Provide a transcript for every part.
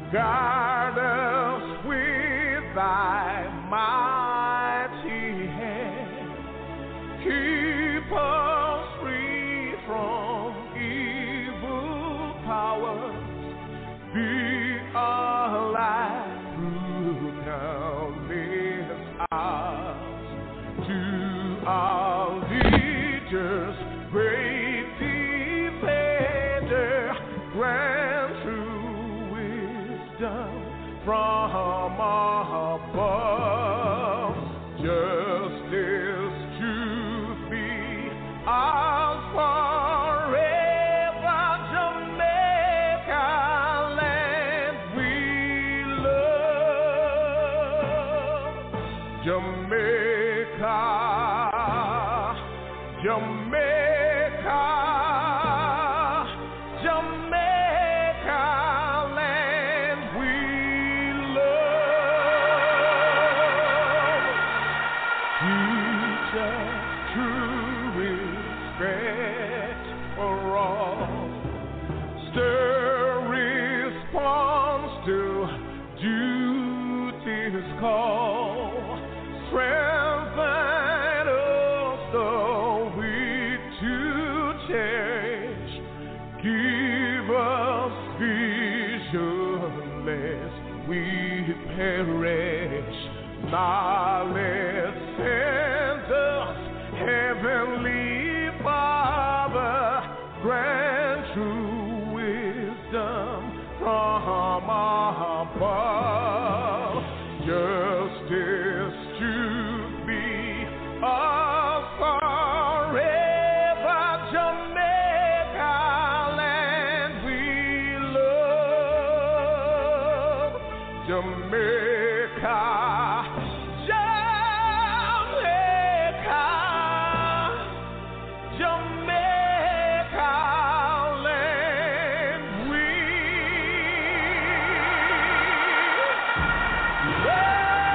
Guard us with thy mighty hand. Keep us free from evil powers. Be our light through countless hours. To our leaders, great defender, grant true wisdom from above. Justice, truth be ours forever. Jamaica land we love. Jamaica, Jamaica, Jamaica land we love. Teach us true respect for all. Stir response to duty's call. Strengthen us the weak to cherish. Give us vision lest we perish. Knowledge sends us, Heavenly Father, grant true wisdom from above. Justice, truth be us forever. Jamaica land we love. Jamaica, Jamaica, Jamaica land we love.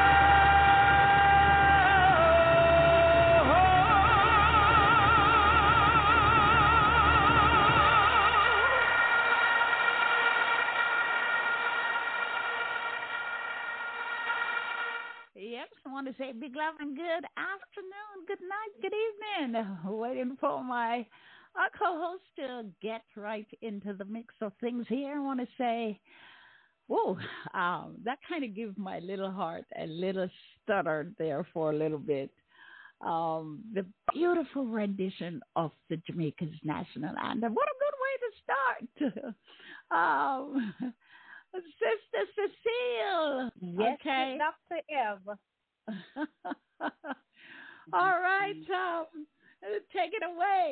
Yep, I want to say big love and good afternoon, good night, good evening. Waiting for my co-host to get right into the mix of things here. I want to say, whoa, that kind of gives my little heart a little stutter there for a little bit. The beautiful rendition of the Jamaica's national anthem. What a good way to start. Sister Cecile. Yes, Okay. Dr. Eve. All right. Take it away.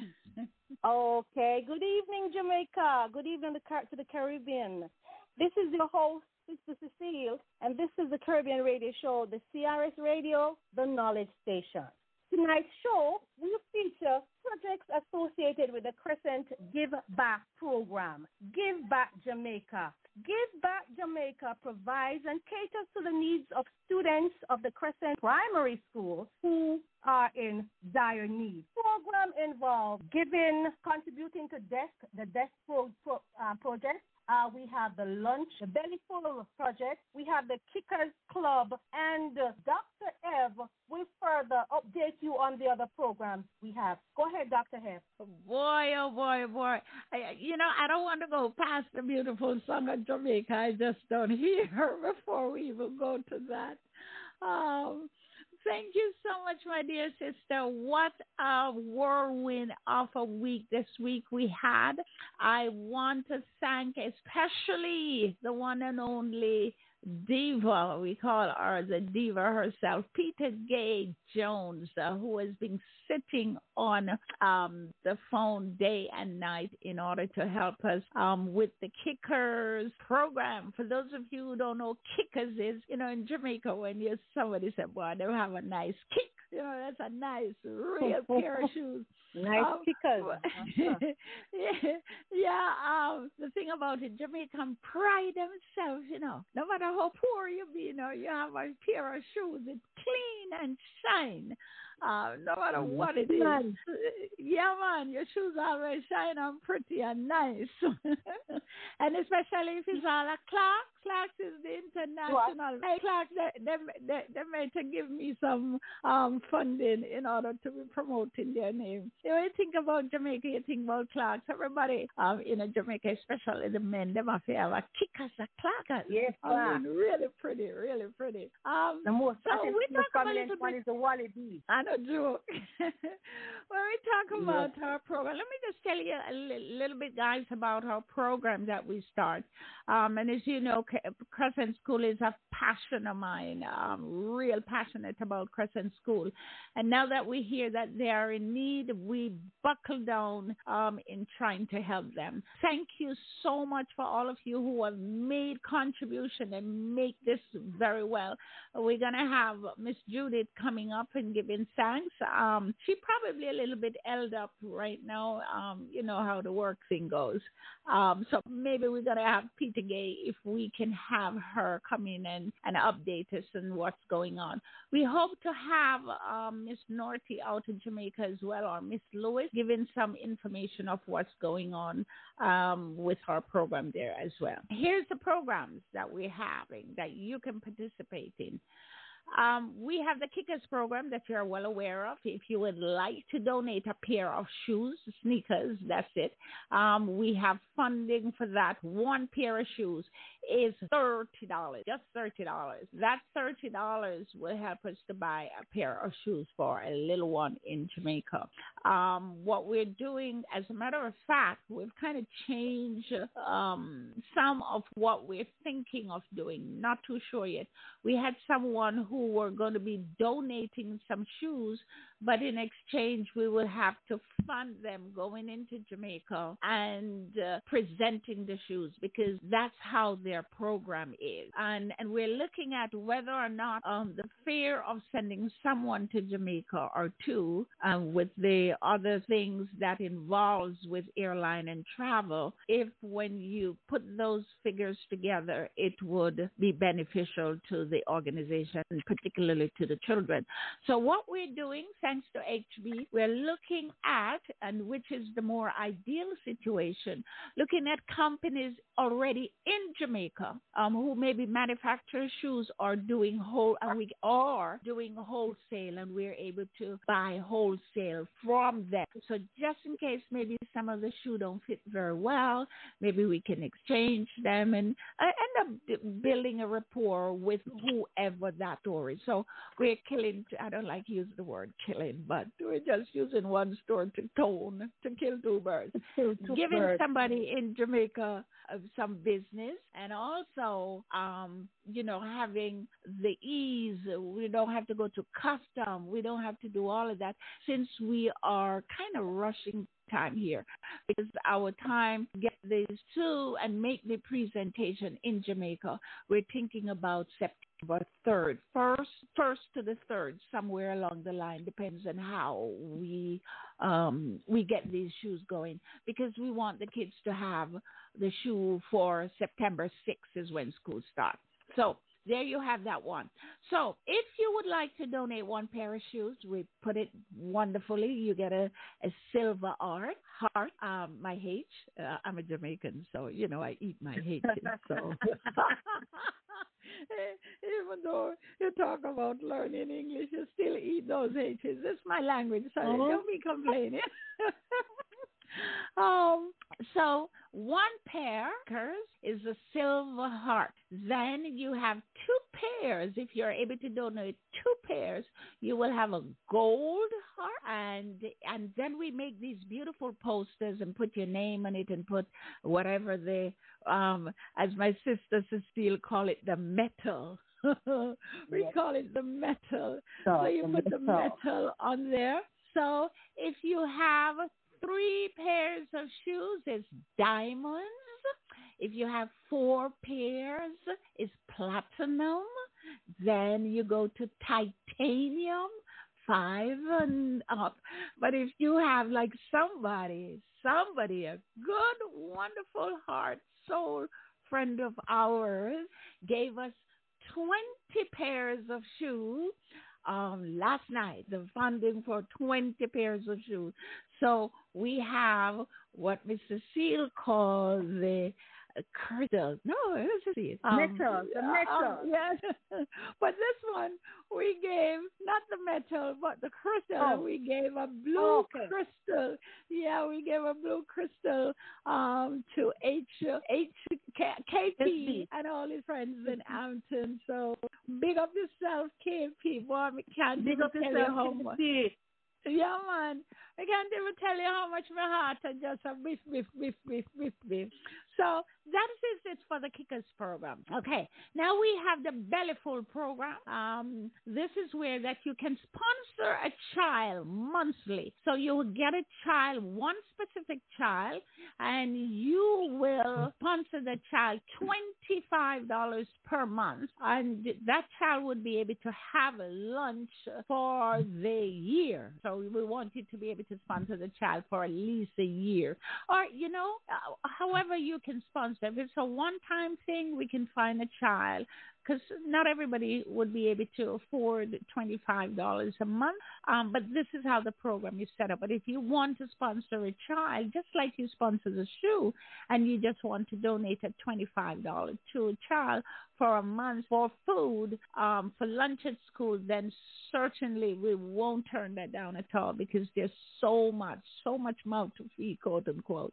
Okay. Good evening, Jamaica. Good evening to the Caribbean. This is your host, Sister Cecile, and this is the Caribbean Radio Show, the CRS Radio, the Knowledge Station. Tonight's show will feature projects associated with the Crescent Give Back program. Give Back Jamaica. Give Back Jamaica provides and caters to the needs of students of the Crescent Primary School who are in dire need. Program involves giving, contributing to the desk project. We have the lunch, the belly full project. We have the Kickers Club, and Dr. Ev will further update you on the other programs we have. Go ahead, Dr. Ev. Boy, oh boy, oh boy. I don't want to go past the beautiful song of Jamaica. I just don't hear her before we even go to that. Thank you so much, my dear sister. What a whirlwind of a week this week we had. I want to thank especially the one and only diva. We call her the diva herself, Peter Gay Jones, who has been sitting on the phone day and night in order to help us with the Kickers program. For those of you who don't know, Kickers is, in Jamaica, when somebody said, well, they have a nice kick, You know, that's a nice, real pair of shoes. Nice kickers. The thing about it, Jamaican pride themselves, you know, no matter how poor you be, you know, you have a pair of shoes, it's clean and shine. No matter what it is. Yeah, man, your shoes always shine and pretty and nice. And especially if it's all a Clarks. Clarks is the international. Hey, Clarks, they meant to give me some funding in order to be promoting their name. When you think about Jamaica, you think about Clarks. Everybody in Jamaica, especially the men, they must have a kickers, a Clarks. Yes, I mean, really pretty, really pretty. The most prominent one is the Wallaby. I know, joke. When we talk about our program, let me just tell you a little bit, guys, about our program that we start. And as you know, Crescent School is a passion of mine. Real passionate about Crescent School. And now that we hear that they are in need, we buckle down in trying to help them. Thank you so much for all of you who have made contribution and make this very well. We're going to have Miss Judith coming up and giving thanks. She probably a little bit held up right now. You know how the work thing goes. So maybe we're going to have Peter Gay if we can have her come in and update us on what's going on. We hope to have Miss Norty out in Jamaica as well, or Miss Lewis, giving some information of what's going on with our program there as well. Here's the programs that we're having that you can participate in. We have the Kickers program that you're well aware of. If you would like to donate a pair of shoes, sneakers, that's it. We have funding for that. One pair of shoes is $30, just $30. That $30 will help us to buy a pair of shoes for a little one in Jamaica. What we're doing, as a matter of fact, we've kind of changed some of what we're thinking of doing. Not too sure yet. We had someone who were going to be donating some shoes, but in exchange, we will have to fund them going into Jamaica and presenting the shoes, because that's how their program is. And we're looking at whether or not the fear of sending someone to Jamaica or two with the other things that involves with airline and travel, if when you put those figures together, it would be beneficial to the organization, particularly to the children. So what we're doing, thanks to HB, we're looking at, and which is the more ideal situation, looking at companies already in Jamaica who maybe manufacture shoes or doing we are doing wholesale, and we're able to buy wholesale from them. So just in case maybe some of the shoe don't fit very well, maybe we can exchange them and end up building a rapport with whoever that store is. So we're killing, I don't like to use the word killing, but we're just using one store to kill two birds. Giving somebody in Jamaica some business, and also, having the ease. We don't have to go to custom. We don't have to do all of that, since we are kind of rushing time here, because our time to get these two and make the presentation in Jamaica, we're thinking about September 3rd, first to the 3rd, somewhere along the line, depends on how we get these shoes going, because we want the kids to have the shoe for September 6th is when school starts. So there you have that one. So if you would like to donate one pair of shoes, we put it wonderfully. You get a silver heart, my H. I'm a Jamaican, so, I eat my H's. So even though you talk about learning English, you still eat those H's. That's my language, so don't be complaining. So one pair is a silver heart. Then you have two pairs. If you're able to donate two pairs, you will have a gold heart. And then we make these beautiful posters and put your name on it and put whatever as my sister Cecile call it, the metal. We call it the metal. So you put the metal on there. So if you have 3 pairs of shoes, it's diamonds. If you have 4 pairs, it's platinum. Then you go to titanium. 5 and up. But if you have like somebody, a good, wonderful heart, soul friend of ours, gave us 20 pairs of shoes last night, the funding for 20 pairs of shoes. So we have what Mr. Seal calls the crystal. No, it's a metal. The metal. Yes. But this one, we gave not the metal, but the crystal. Oh. We gave a blue crystal. Yeah, we gave a blue crystal to KP and all his friends in Hampton. So big up yourself, KP. Boy, I can't big up tell you yourself, how much. Yeah, man. I can't even tell you how much my heart and just a biff, biff, biff, biff, biff, biff. So that is it for the Kickers program. Okay. Now we have the Bellyful program. This is where that you can sponsor a child monthly. So you will get a child, one specific child, and you will sponsor the child $25 per month. And that child would be able to have a lunch for the year. So we want you to be able to sponsor the child for at least a year. Or, however you can sponsor. If it's a one-time thing, we can find a child, because not everybody would be able to afford $25 a month. But this is how the program is set up. But if you want to sponsor a child, just like you sponsor the shoe, and you just want to donate a $25 to a child for a month for food, for lunch at school, then certainly we won't turn that down at all, because there's so much mouth to feed, quote unquote.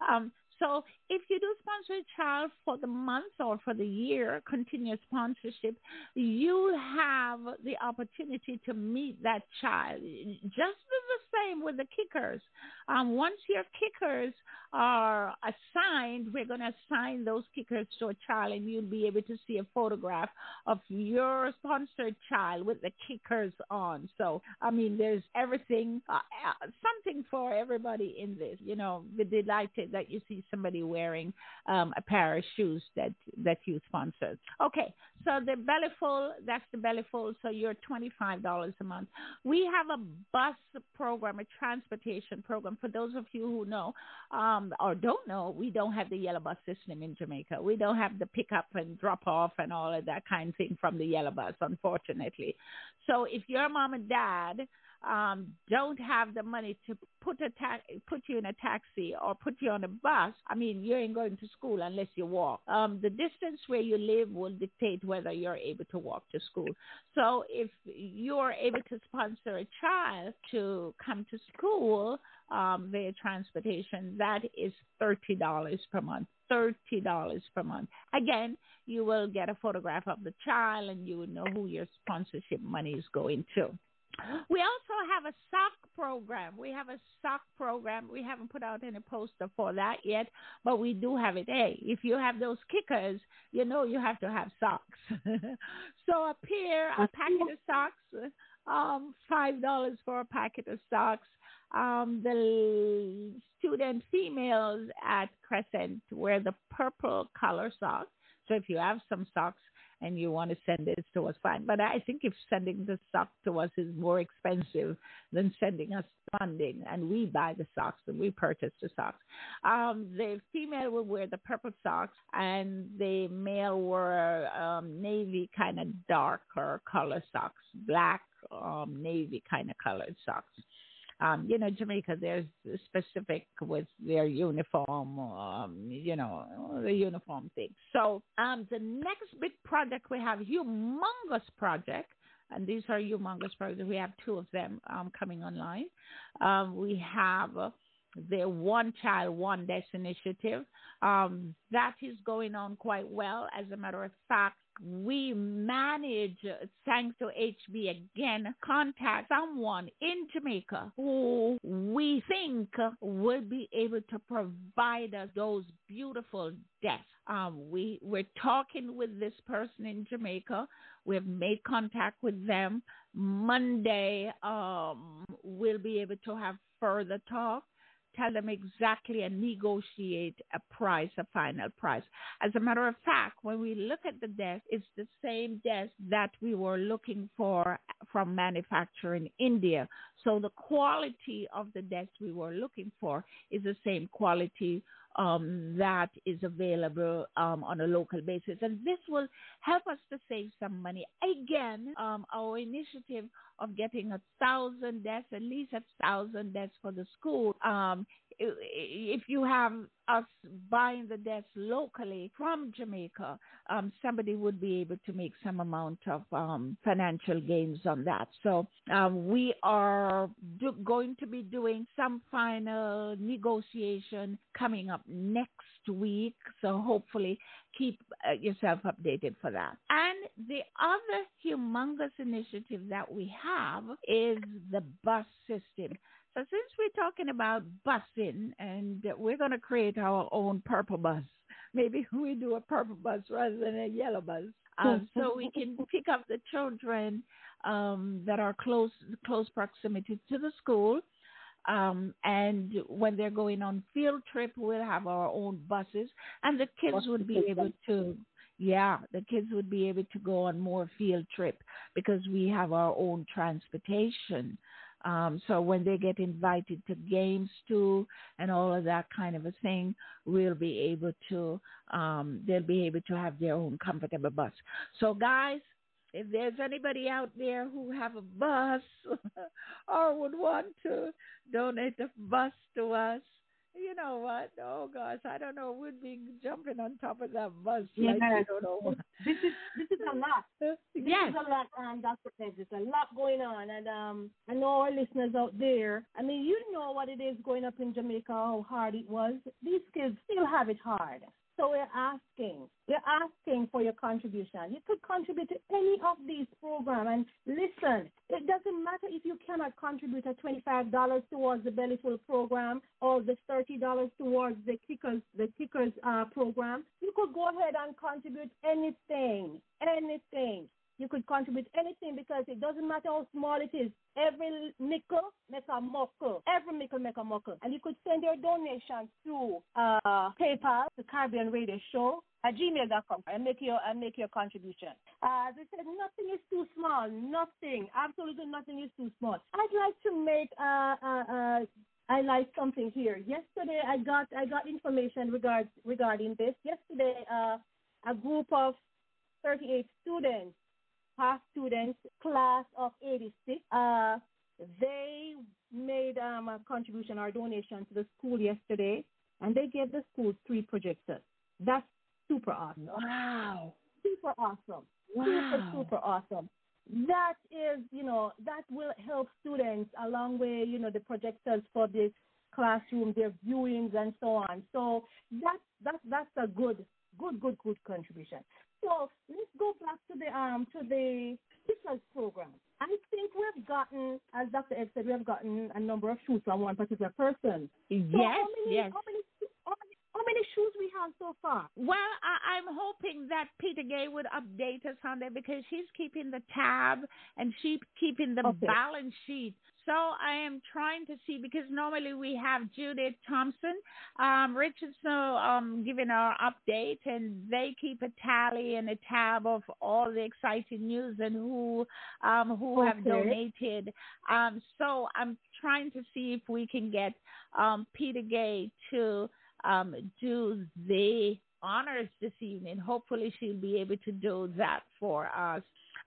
So if you do sponsor a child for the month or for the year, continuous sponsorship, you have the opportunity to meet that child. Just the same with the kickers. Once your kickers are assigned, we're going to assign those kickers to a child, and you'll be able to see a photograph of your sponsored child with the kickers on. So, I mean, there's everything, something for everybody in this. We're delighted that you see somebody wearing a pair of shoes that you sponsored. Okay, so the Bellyful, that's the Bellyful, so you're $25 a month. We have a bus program, a transportation program. For those of you who know or don't know, we don't have the yellow bus system in Jamaica. We don't have the pick up and drop off and all of that kind of thing from the yellow bus, unfortunately. So if your mom and dad don't have the money to put you in a taxi or put you on a bus, I mean, you ain't going to school unless you walk. The distance where you live will dictate whether you're able to walk to school. So if you're able to sponsor a child to come to school via transportation, that is $30 per month. $30 per month. Again, you will get a photograph of the child, and you will know who your sponsorship money is going to. We also have a sock program. We haven't put out any poster for that yet, but we do have it. Hey, if you have those kickers, you have to have socks. So a packet of socks, $5 for a packet of socks. The student females at Crescent wear the purple color socks. So if you have some socks and you want to send it to us, fine. But I think if sending the socks to us is more expensive than sending us funding, and we buy the socks and we purchase the socks. The female will wear the purple socks, and the male wear navy kind of darker color socks, black, navy kind of colored socks. Jamaica, there's specific with their uniform, the uniform thing. So the next big project we have, humongous project, and these are humongous projects. We have 2 of them coming online. We have the One Child, One Desk initiative. That is going on quite well. As a matter of fact, we manage, thanks to HB again, contact someone in Jamaica who we think will be able to provide us those beautiful desks. We're talking with this person in Jamaica. We've made contact with them. Monday, we'll be able to have further talk. Tell them exactly and negotiate a price, a final price. As a matter of fact, when we look at the desk, it's the same desk that we were looking for from manufacturer in India. So the quality of the desk we were looking for is the same quality that is available on a local basis. And this will help us to save some money. Again, our initiative of getting 1,000 desks, at least 1,000 desks for the school. If you have us buying the desks locally from Jamaica, somebody would be able to make some amount of financial gains on that. So we are going to be doing some final negotiation coming up next week. So hopefully keep yourself updated for that. And the other humongous initiative that we have is the bus system. So since we're talking about busing, and we're going to create our own purple bus, maybe we do a purple bus rather than a yellow bus, so we can pick up the children that are close proximity to the school. And when they're going on field trip, we'll have our own buses, and the kids would be able to. Yeah, the kids would be able to go on more field trip because we have our own transportation. So when they get invited to games too and all of that kind of a thing, we'll be able to, they'll be able to have their own comfortable bus. So guys, if there's anybody out there who have a bus or would want to donate a bus to us, you know what? Oh gosh, I don't know. We'd be jumping on top of that bus. Yeah. Like, I don't know. This is a lot. This Yes. is a lot, Dr. Pegg. There's a lot going on, and I know our listeners out there. I mean, you know what it is going up in Jamaica, how hard it was. These kids still have it hard. So we're asking for your contribution. You could contribute to any of these programs. And listen, it doesn't matter if you cannot contribute at $25 towards the Bellyful program or the $30 towards the Kickers program. You could go ahead and contribute anything. You could contribute anything because it doesn't matter how small it is. Every nickel make a muckle. Every nickel make a muckle. And you could send your donations to PayPal, the Caribbean Radio Show, at gmail.com, and make your contribution. As I said, nothing is too small. Nothing. Absolutely nothing is too small. I'd like to make I like something here. Yesterday, I got information regarding this. Yesterday, a group of 38 students, past students, class of 86, they made a contribution or donation to the school yesterday, and they gave the school 3 projectors. That's super awesome. Wow. Super awesome. Wow. Super awesome. That is, that will help students along with, the projectors for the classroom, their viewings and so on. So that's a good contribution. So let's go back to the teachers program. I think we've gotten, as Dr. Ed said, we have gotten a number of shoes from one particular person. Yes, so yes. How many shoes we have so far? Well, I'm hoping that Peter Gay would update us on that because she's keeping the tab and she's keeping the balance sheet. So I am trying to see, because normally we have Judith Thompson, Richardson giving our update, and they keep a tally and a tab of all the exciting news and who have donated. So I'm trying to see if we can get Peter Gay to do the honors this evening. Hopefully she'll be able to do that for us.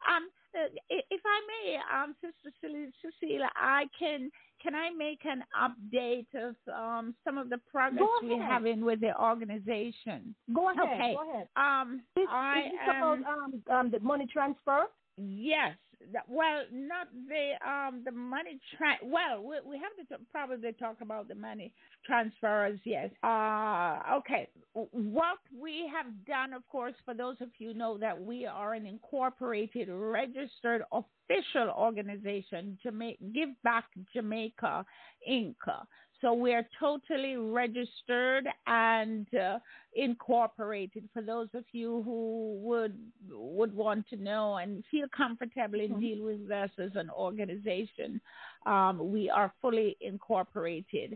If I may, Sister Cecilia, can I make an update of some of the progress we're having with the organization? Go ahead. Okay. Go ahead. Is this about the money transfer? Yes. Well, not the money well, we have to probably talk about the money transfers, yes. Okay. What we have done, of course, for those of you who know that we are an incorporated, registered, official organization, Give Back Jamaica, Inc. So we're totally registered and incorporated. For those of you who would want to know and feel comfortable in dealing with us as an organization, we are fully incorporated.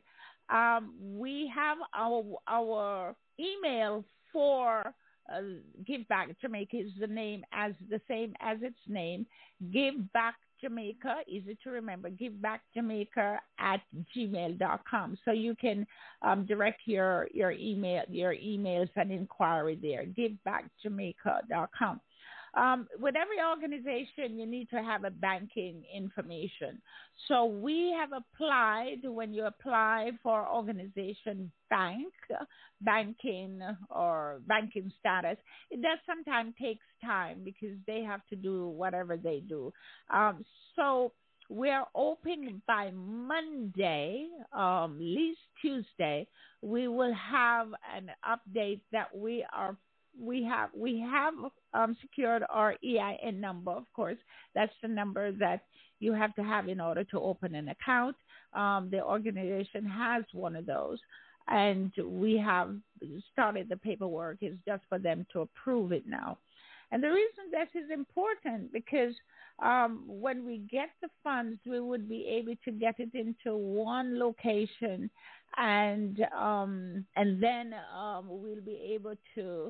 We have our email for Give Back Jamaica is the same as its name, Give Back Jamaica, easy to remember, givebackjamaica@gmail.com. So you can direct your emails and inquiry there, givebackjamaica.com. With every organization, you need to have a banking information. So we have applied, when you apply for organization banking or banking status, it does sometimes takes time because they have to do whatever they do. So we're open by Monday, least Tuesday. We will have an update that we have secured our EIN number. Of course, that's the number that you have to have in order to open an account. The organization has one of those, and we have started the paperwork. It's just for them to approve it now. And the reason this is important because when we get the funds, we would be able to get it into one location, and then we'll be able to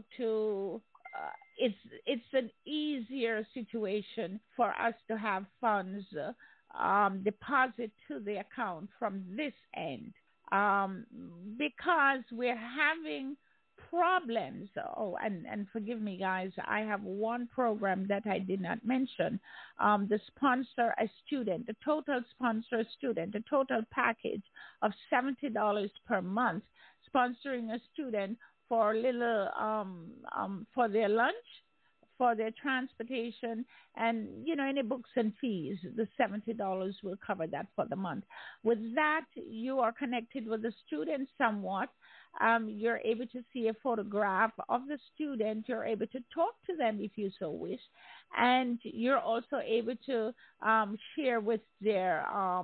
it's an easier situation for us to have funds deposit to the account from this end because we're having problems. Oh, and forgive me, guys, I have one program that I did not mention. The sponsor a student, the total sponsor a student, the total package of $70 per month, sponsoring a student for a little for their lunch, for their transportation, and any books and fees. The $70 will cover that for the month. With that, you are connected with the student somewhat. You're able to see a photograph of the student. You're able to talk to them if you so wish, and you're also able to share with their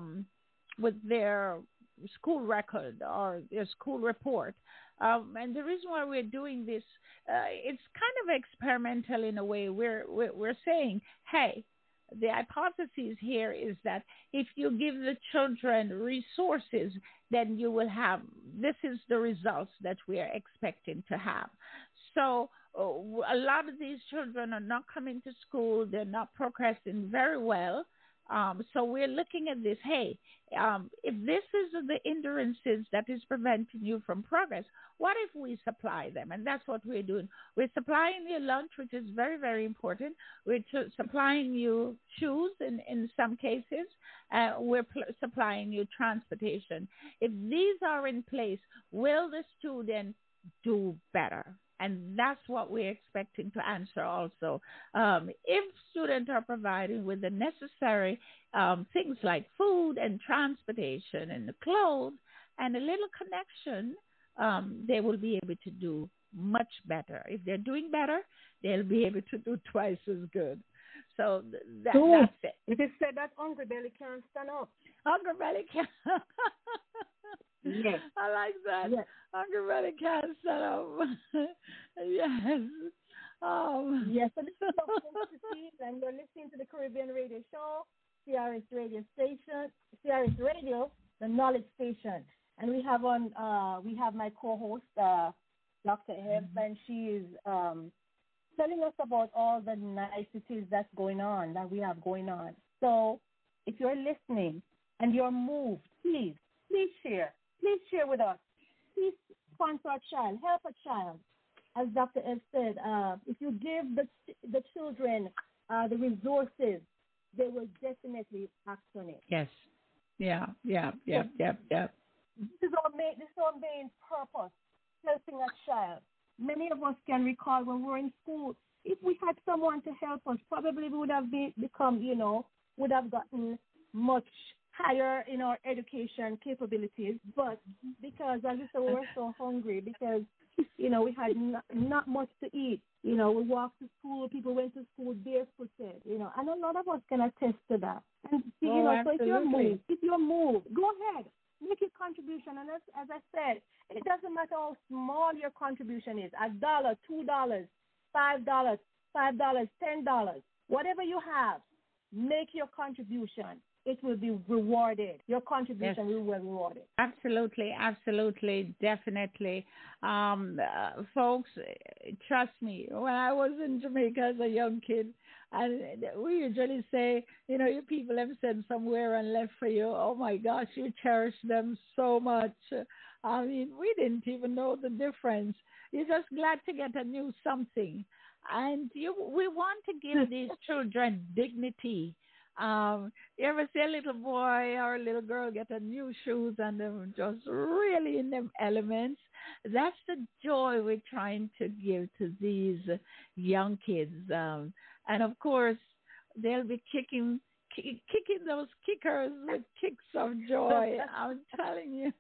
school record or their school report. And the reason why we're doing this, it's kind of experimental in a way. We're saying, hey, the hypothesis here is that if you give the children resources, then you will have, this is the results that we are expecting to have. So a lot of these children are not coming to school. They're not progressing very well. So we're looking at this, hey, if this is the hindrances that is preventing you from progress, what if we supply them? And that's what we're doing. We're supplying you lunch, which is very, very important. We're supplying you shoes in some cases. We're supplying you transportation. If these are in place, will the student do better? And that's what we're expecting to answer also. If students are provided with the necessary things like food and transportation and the clothes and a little connection, they will be able to do much better. If they're doing better, they'll be able to do twice as good. So that's it. It is said that hungry belly can't stand up. Hungry belly can't. Yes. I like that. Yes. Hungry belly can't stand up. Yes. Yes, so this is Dr. Cecile, and you're listening to the Caribbean Radio Show, CRS Radio Station, CRS Radio, the Knowledge Station. And we have my co-host, Dr. Ebb, and she is telling us about all the niceties that we have going on. So if you're listening and you're moved, please share. Please share with us. Please sponsor a child, help a child. As Dr. Ebb said, if you give the children the resources, they will definitely act on it. Yes. Yeah. This is our main purpose, helping a child. Many of us can recall when we were in school, if we had someone to help us, probably we would have would have gotten much higher in our education capabilities. But because, as you said, we were so hungry because, we had not much to eat. We walked to school, people went to school barefooted, and a lot of us can attest to that. And, so if you're moved, go ahead. Make your contribution, and as I said, it doesn't matter how small your contribution is. $1, $2, $5, $10, whatever you have, make your contribution. it will be rewarded. Your contribution will be rewarded. Absolutely, absolutely, definitely. Folks, trust me, when I was in Jamaica as a young kid, and we usually say, your people have sent somewhere and left for you. Oh my gosh, you cherish them so much. I mean, we didn't even know the difference. You're just glad to get a new something. And we want to give these children dignity. You ever see a little boy or a little girl get a new shoes and they're just really in them elements? That's the joy we're trying to give to these young kids. And of course, they'll be kicking those kickers with kicks of joy. I'm telling you.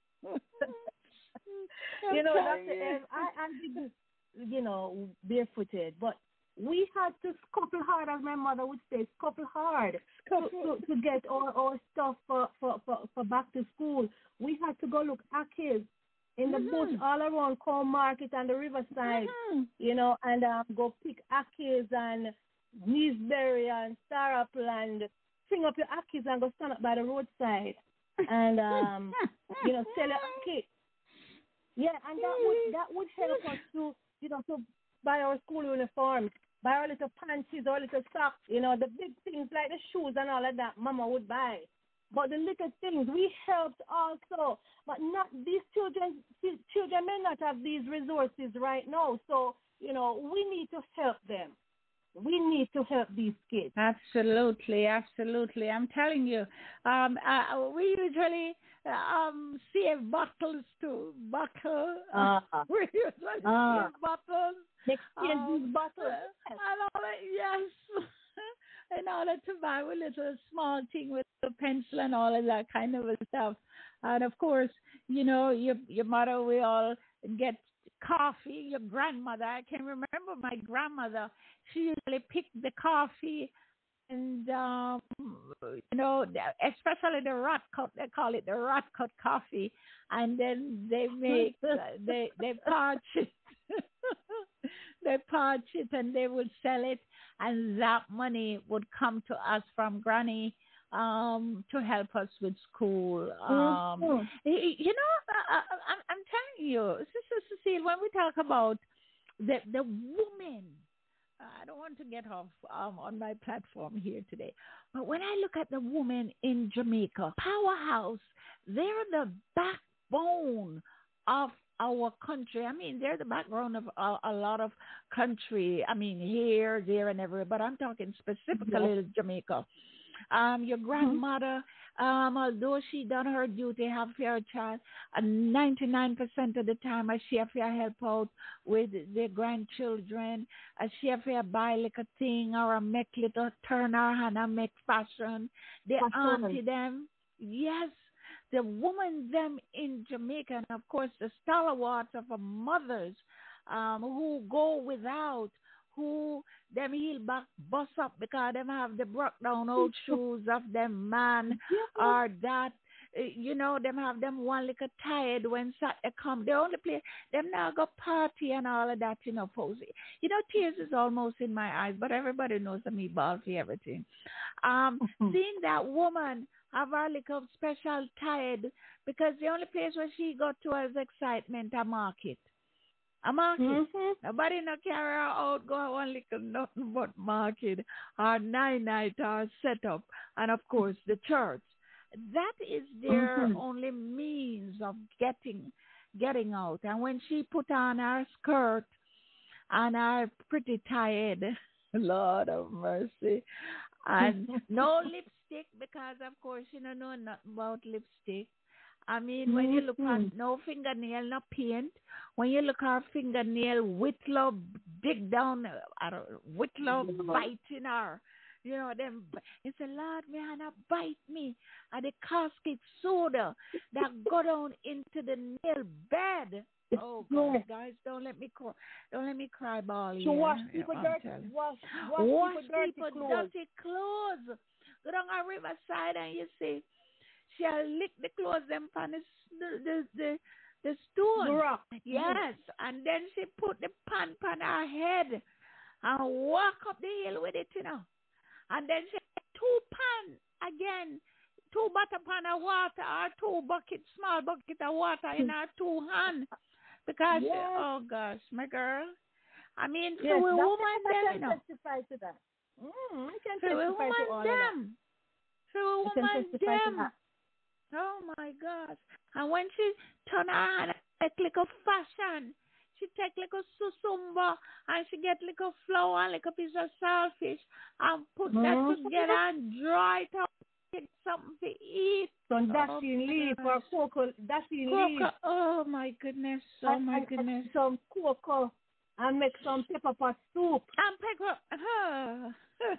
I did this, barefooted, but we had to scuffle hard, as my mother would say, scuffle hard to get our stuff for back to school. We had to go look ackies in the bush all around Combe Market and the riverside, and go pick ackies and gooseberry and syrup and string up your ackies and go stand up by the roadside and, sell your ackies. Yeah, and that would help us to buy our school uniforms, buy our little panties or little socks, the big things like the shoes and all of that Mama would buy. But the little things we helped also. But not these children may not have these resources right now. So, we need to help them. We need to help these kids. Absolutely, absolutely. I'm telling you, we usually save bottles to bottle. We usually save bottles. Exchange these bottles. And all that, yes. In order to buy a little small thing with a pencil and all of that kind of stuff. And of course, your mother, we all get coffee. Your grandmother, I can remember my grandmother, she usually picked the coffee and, especially the rot cut, they call it the rot cut coffee. And then they make, they parch it. They parch it and they would sell it. And that money would come to us from Granny to help us with school. I'm telling you, Sister Cecile, when we talk about the woman, I don't want to get off on my platform here today, but when I look at the women in Jamaica, powerhouse, they're the backbone of our country. I mean, they're the background of a lot of country. I mean, here, there, and everywhere. But I'm talking specifically Jamaica. Your grandmother, although she done her duty, have her child, 99% of the time, she have to help out with their grandchildren. She have to buy like a thing or make little turn her hand and make fashion. They auntie them. Yes. The women, them in Jamaica, and of course the stalwarts of our mothers who go without, who them heel back bust up because them have the broke down old shoes of them man or that, them have them one little tired when Saturday come. They only play, them now go party and all of that, Posey. Tears is almost in my eyes, but everybody knows that me ball for everything. Seeing that woman have her little special tired because the only place where she got to is excitement, a market. A market. Nobody no carry her out, go one little nothing but market, or night or set up, and of course the church. That is their only means of getting out. And when she put on her skirt and her pretty tired, Lord of mercy, and no lipstick, because of course you don't know nothing about lipstick. I mean, when you look at no fingernail, no paint, when you look at her fingernail, Whitlow dig down, Whitlow biting her. Them, it's a Lord, me Hannah bite me. And the casket soda that go down into the nail bed. Oh God, guys, don't let me cry. Don't let me cry, ball. So wash people dirty. Wash people dirty clothes. Go down a riverside and you see, she'll lick the clothes them on the stone. The rock. Yes, and then she put the pan on her head and walk up the hill with it, And then she had 2 pan again two butter pan of water or two bucket, small bucket of water in our two hand. Because, oh gosh, my girl. I mean, yes, for a woman, I them, can testify to that. I can for a testify to all of that. For a I can woman, testify to them. that. Oh my gosh. And when she turn her hand, take little fashion. She take little susumba and she get little flour, like a piece of saltfish and put that together and dry it up, get something to eat. Some dashing leaf or cocoa, dashing leaf. Oh my goodness. Oh my goodness. Some cocoa and make some pepper pot soup. And pepper.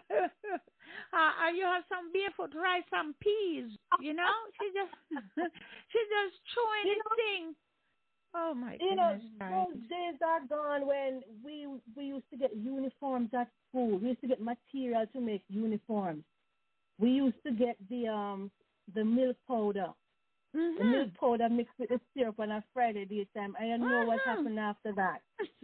You have some barefoot rice and peas, you know? She just chewing the thing. Oh my goodness. Those days are gone when we used to get uniforms at school. We used to get material to make uniforms. We used to get the milk powder. The milk powder mixed with the syrup on a Friday daytime. I don't know what happened after that.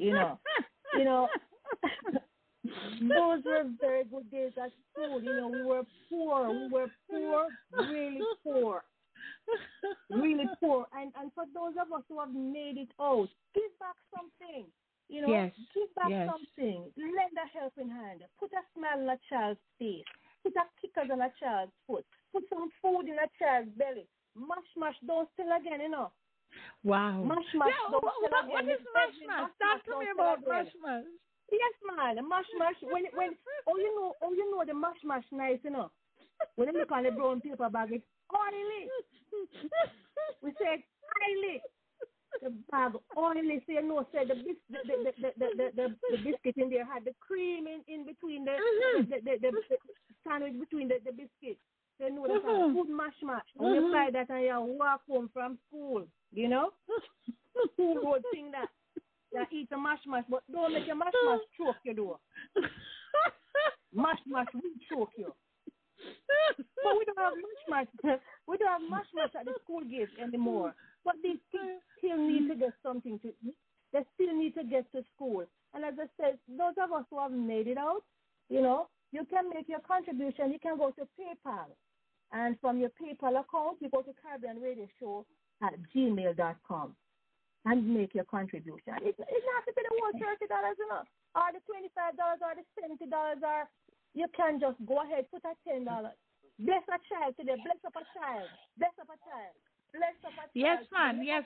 Those were very good days at school. We were poor. We were poor, really poor. Really poor. And for those of us who have made it out, give back something. Give back something. Lend a helping hand. Put a smile on a child's face. Put a kickers on a child's foot. Put some food in a child's belly. Mash, don't steal again, Wow. Mash, don't steal again. What is mash? Talk to me about mash. Yes, man. Mash. When you know the mash nice, When you look on the brown paper bag, it's oily. We said oily. The bag oily, so said the biscuit in there had the cream in between the sandwich between the biscuits. So you know that's a good mash. When you fry that and you walk home from school, who would think that eat a mash, but don't make your mash choke you, though. Mash will choke you. But we don't have mash. We don't have mash at the school gates anymore. But these kids still need to get something to eat. They still need to get to school. And as I said, those of us who have made it out, you can make your contribution. You can go to PayPal. And from your PayPal account, you go to CaribbeanRadioShow@gmail.com and make your contribution. It doesn't have to be the whole $30, or the $25, or the $70, or you can just go ahead, put a $10. Bless a child today. Bless up a child. Bless up a child. Bless up a child. Yes, ma'am. Yes.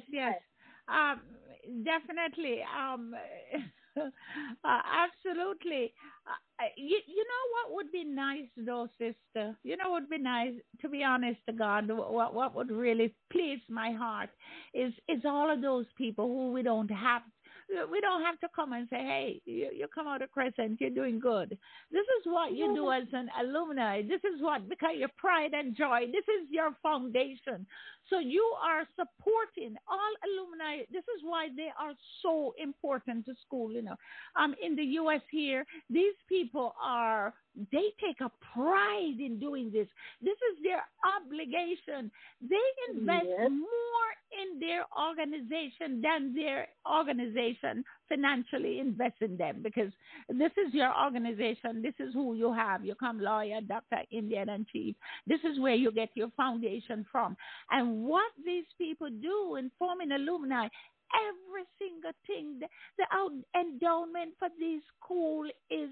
Definitely. Absolutely. You know what would be nice, though, sister? You know what would be nice, to be honest to God, what would really please my heart is all of those people who we don't have to come and say, hey, you come out of Crescent, you're doing good. This is what you do as an alumni. This is what, because your pride and joy, this is your foundation. So you are supporting all alumni. This is why they are so important to school, in the U.S. here, these people they take a pride in doing this. This is their obligation. They invest more in their organization than their organization financially invests in them, because this is your organization. This is who you have. You come lawyer, doctor, Indian, and chief. This is where you get your foundation from. And what these people do in forming alumni, every single thing, the endowment for this school is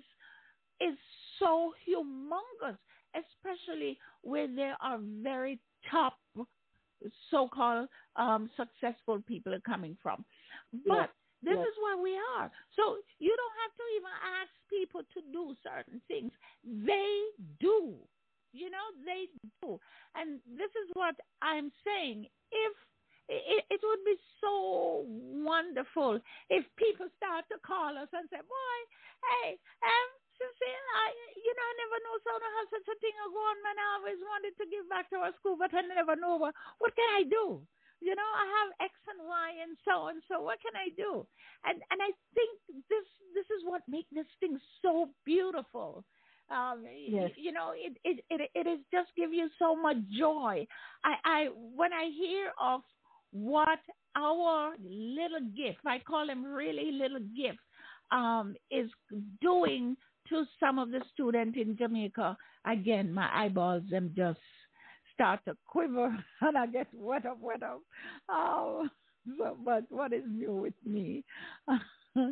so humongous, especially where there are very top so-called successful people are coming from. But this is where we are. So you don't have to even ask people to do certain things. They do. They do. And this is what I'm saying. If it would be so wonderful if people start to call us and say, boy, hey, Cecile, I never know someone has such a thing going, man. I always wanted to give back to our school, but I never know what can I do? I have X and Y and so. What can I do? And I think this is what makes this thing so beautiful. Yes. It is just give you so much joy. When I hear of what our little gift, I call them really little gift, is doing to some of the students in Jamaica, again, my eyeballs them just start to quiver and I get wet up. Oh, so, but what is new with me? And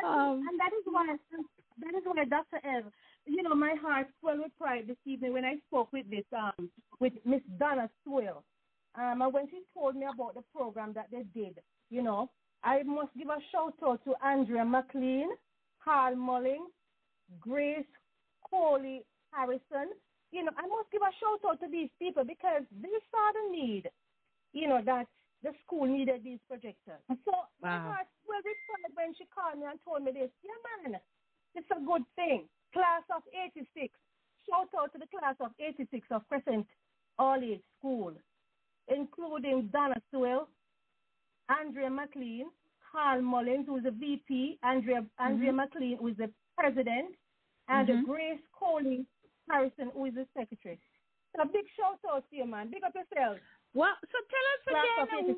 that is why, Dr. Ev, my heart swelled with pride this evening when I spoke with with Miss Donna Sewell. And when she told me about the program that they did, I must give a shout out to Andrea McLean, Carl Mullins, Grace Coley Harrison. I must give a shout out to these people because they saw the need, that the school needed these projectors. And so my heart was excited when she called me and told me this. Yeah, man, it's a good thing. Class of 86. Shout out to the class of 86 of Crescent All-Age School, including Donna Sewell, Andrea McLean, Carl Mullins, who is the VP, Andrea McLean, who is the president, and Grace Coley Harrison, who is the secretary. So a big shout out to you, man. Big up yourself. Well, so tell us again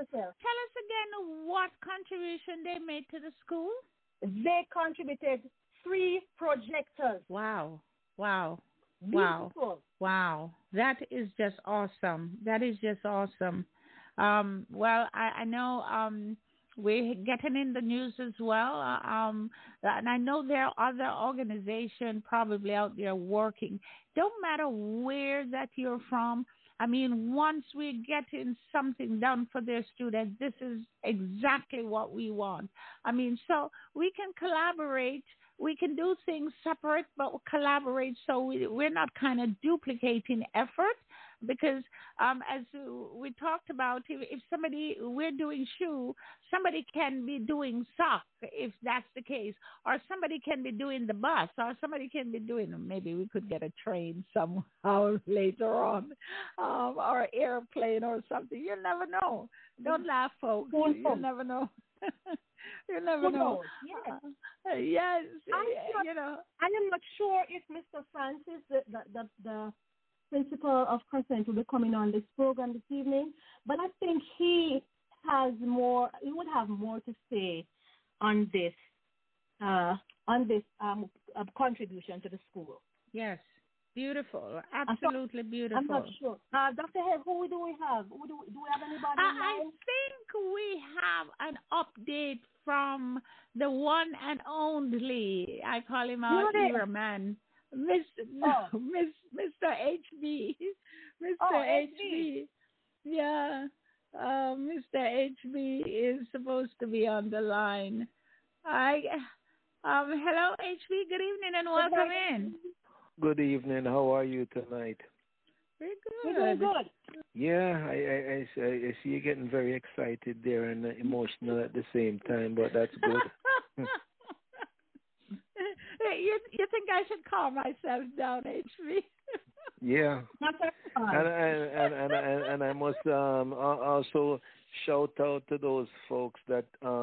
what contribution they made to the school. They contributed 3 projectors. Wow. Beautiful. Wow. That is just awesome. Well, I know we're getting in the news as well. And I know there are other organizations probably out there working. Don't matter where that you're from. I mean, once we're getting something done for their students, this is exactly what we want. I mean, so we can collaborate. We can do things separate, but collaborate so we're not kind of duplicating effort. Because as we talked about, if we're doing shoe, somebody can be doing sock, if that's the case, or somebody can be doing the bus, or somebody can be doing, maybe we could get a train somehow later on, or airplane or something. You never know. Don't laugh, folks. You never know. You never know. Yes. I am not sure if Mr. Francis, the principal of Crescent, will be coming on this program this evening, but I think he would have more to say on this contribution to the school. Yes, beautiful, absolutely beautiful. I'm not sure. Dr. Head, who do we have? Do we have anybody? I think we have an update from the one and only, I call him our man, Mr. HB. Mr. HB. Yeah. Mr. HB is supposed to be on the line. Hello, HB. Good evening and welcome in. Good evening. How are you tonight? Very good. We're doing good. Yeah, I see you getting very excited there and emotional at the same time, but that's good. You think I should calm myself down, HB? Yeah. And I must also shout out to those folks that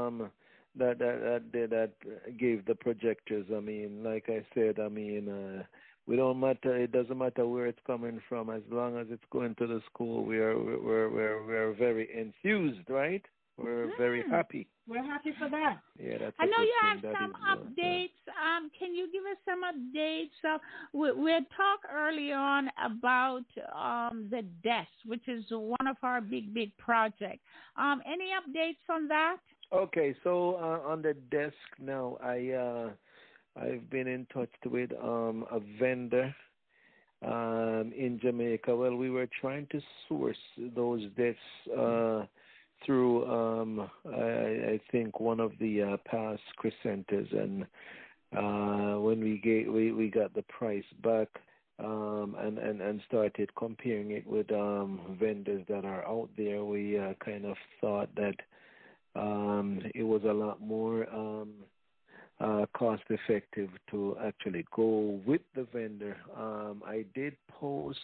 gave the projectors. I mean, like I said, we don't matter. It doesn't matter where it's coming from, as long as it's going to the school. We're very enthused, right? We're very happy. We're happy for that. Yeah, that's. I know you have some updates. Can you give us some updates? So we had talked early on about the desk, which is one of our big projects. Any updates on that? Okay, so on the desk now, I've been in touch with a vendor in Jamaica. Well, we were trying to source those desks through I think one of the past Crescenters, and when we got the price back and started comparing it with vendors that are out there, we kind of thought that it was a lot more cost effective to actually go with the vendor. I did post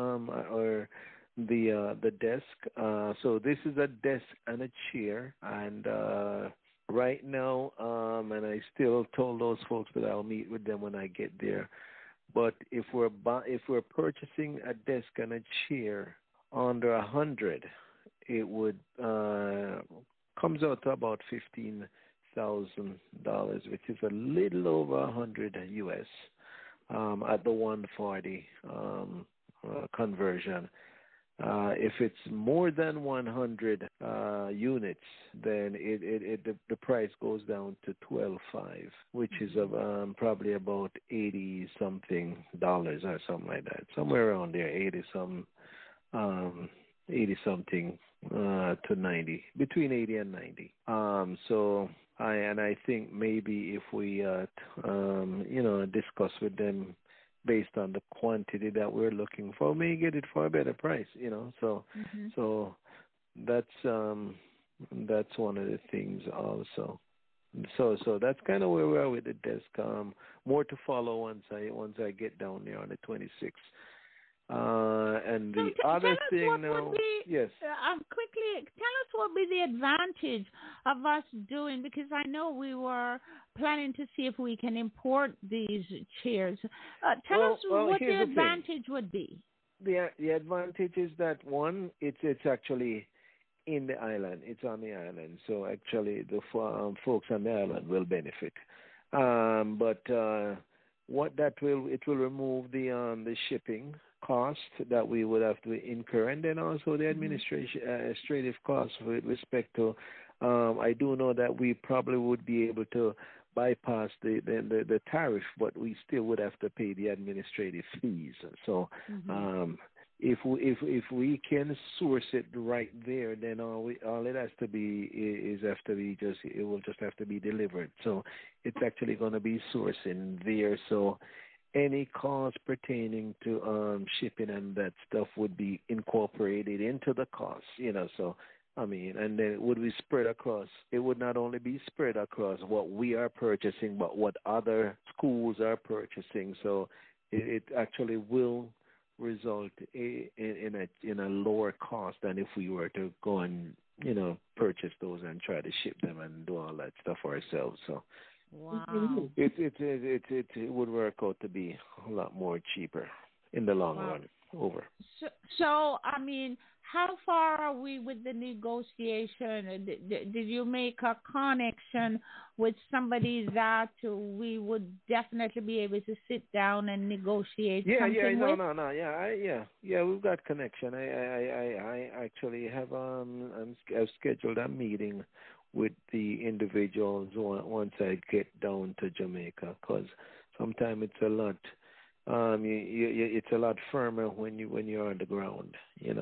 the desk. So this is a desk and a chair, and right now, and I still told those folks that I'll meet with them when I get there. But if we're purchasing a desk and a chair under $100, it would comes out to about $15,000, which is a little over $100 US at the 140 conversion. If it's more than 100 units, then the price goes down to $12.5, which is probably about $80 something or something like that, somewhere around there, 80 something to 90, between 80 and 90. So I think maybe if we discuss with them based on the quantity that we're looking for, may get it for a better price, So so that's one of the things also. So that's kind of where we are with the desk. More to follow once I get down there on the 26th. And the other thing now, yes. Quickly, tell us what would be the advantage of us doing, because I know we were planning to see if we can import these chairs. Tell us what the advantage would be. The advantage is that, one, it's actually in the island. It's on the island. So actually the folks on the island will benefit. But what that will remove the shipping cost that we would have to incur, and then also the administrative costs with respect to. I do know that we probably would be able to bypass the tariff, but we still would have to pay the administrative fees. So if we can source it right there, then all it has to be it will just have to be delivered. So it's actually going to be sourcing there. So any cost pertaining to shipping and that stuff would be incorporated into the cost, So, and then it would be spread across. It would not only be spread across what we are purchasing, but what other schools are purchasing. So it actually will result in a lower cost than if we were to go and, purchase those and try to ship them and do all that stuff ourselves. So. Wow. It would work out to be a lot more cheaper in the long run. Over. So, how far are we with the negotiation? Did you make a connection with somebody that we would definitely be able to sit down and negotiate something with? Yeah, we've got connection. I actually have I've scheduled a meeting with the individuals once I get down to Jamaica, because sometimes it's a lot. It's a lot firmer when you're on the ground.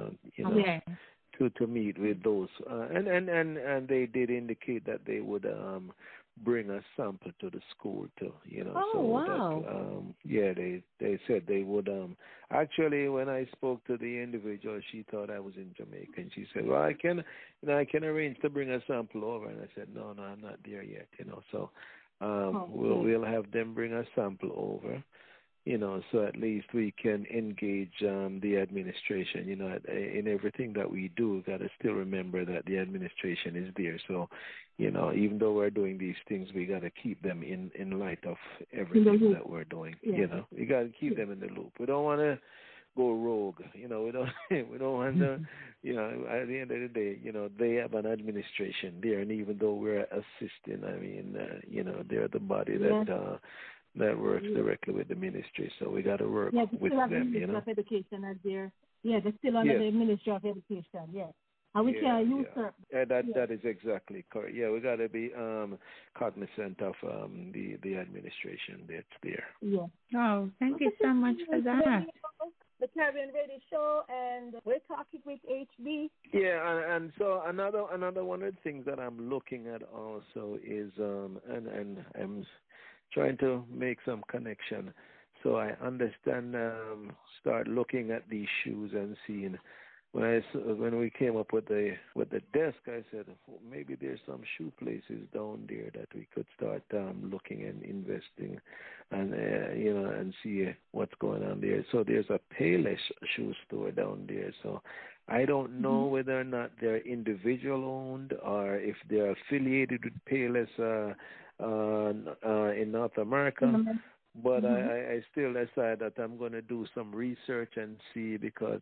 To meet with those, and they did indicate that they would bring a sample to the school too. Wow. They said they would. Actually, when I spoke to the individual, she thought I was in Jamaica, and she said, "Well, I can arrange to bring a sample over." And I said, "No, I'm not there yet." So we'll have them bring a sample over. So at least we can engage the administration. In everything that we do, we've got to still remember that the administration is there. So, even though we're doing these things, we got to keep them in light of everything that we're doing. Yeah. We got to keep them in the loop. We don't want to go rogue. We don't want to. At the end of the day, they have an administration there, and even though we're assisting, they're the body that works directly with the ministry, so we got to work with them. The Ministry of Education as they're still under the Ministry of Education. Yes, and we can't usurp. That is exactly correct. Yeah, we got to be cognizant of the administration that's there. Yeah. Oh, thank you so much for that. The Caribbean Radio Show, and we're talking with HB. Yeah, and so another one of the things that I'm looking at also is and I'm trying to make some connection. So I understand, start looking at these shoes and seeing. When we came up with the desk, I said maybe there's some shoe places down there that we could start looking and investing, and and see what's going on there. So there's a Payless shoe store down there. So I don't know whether or not they're individual owned or if they're affiliated with Payless in North America. But I still decide that I'm going to do some research and see, because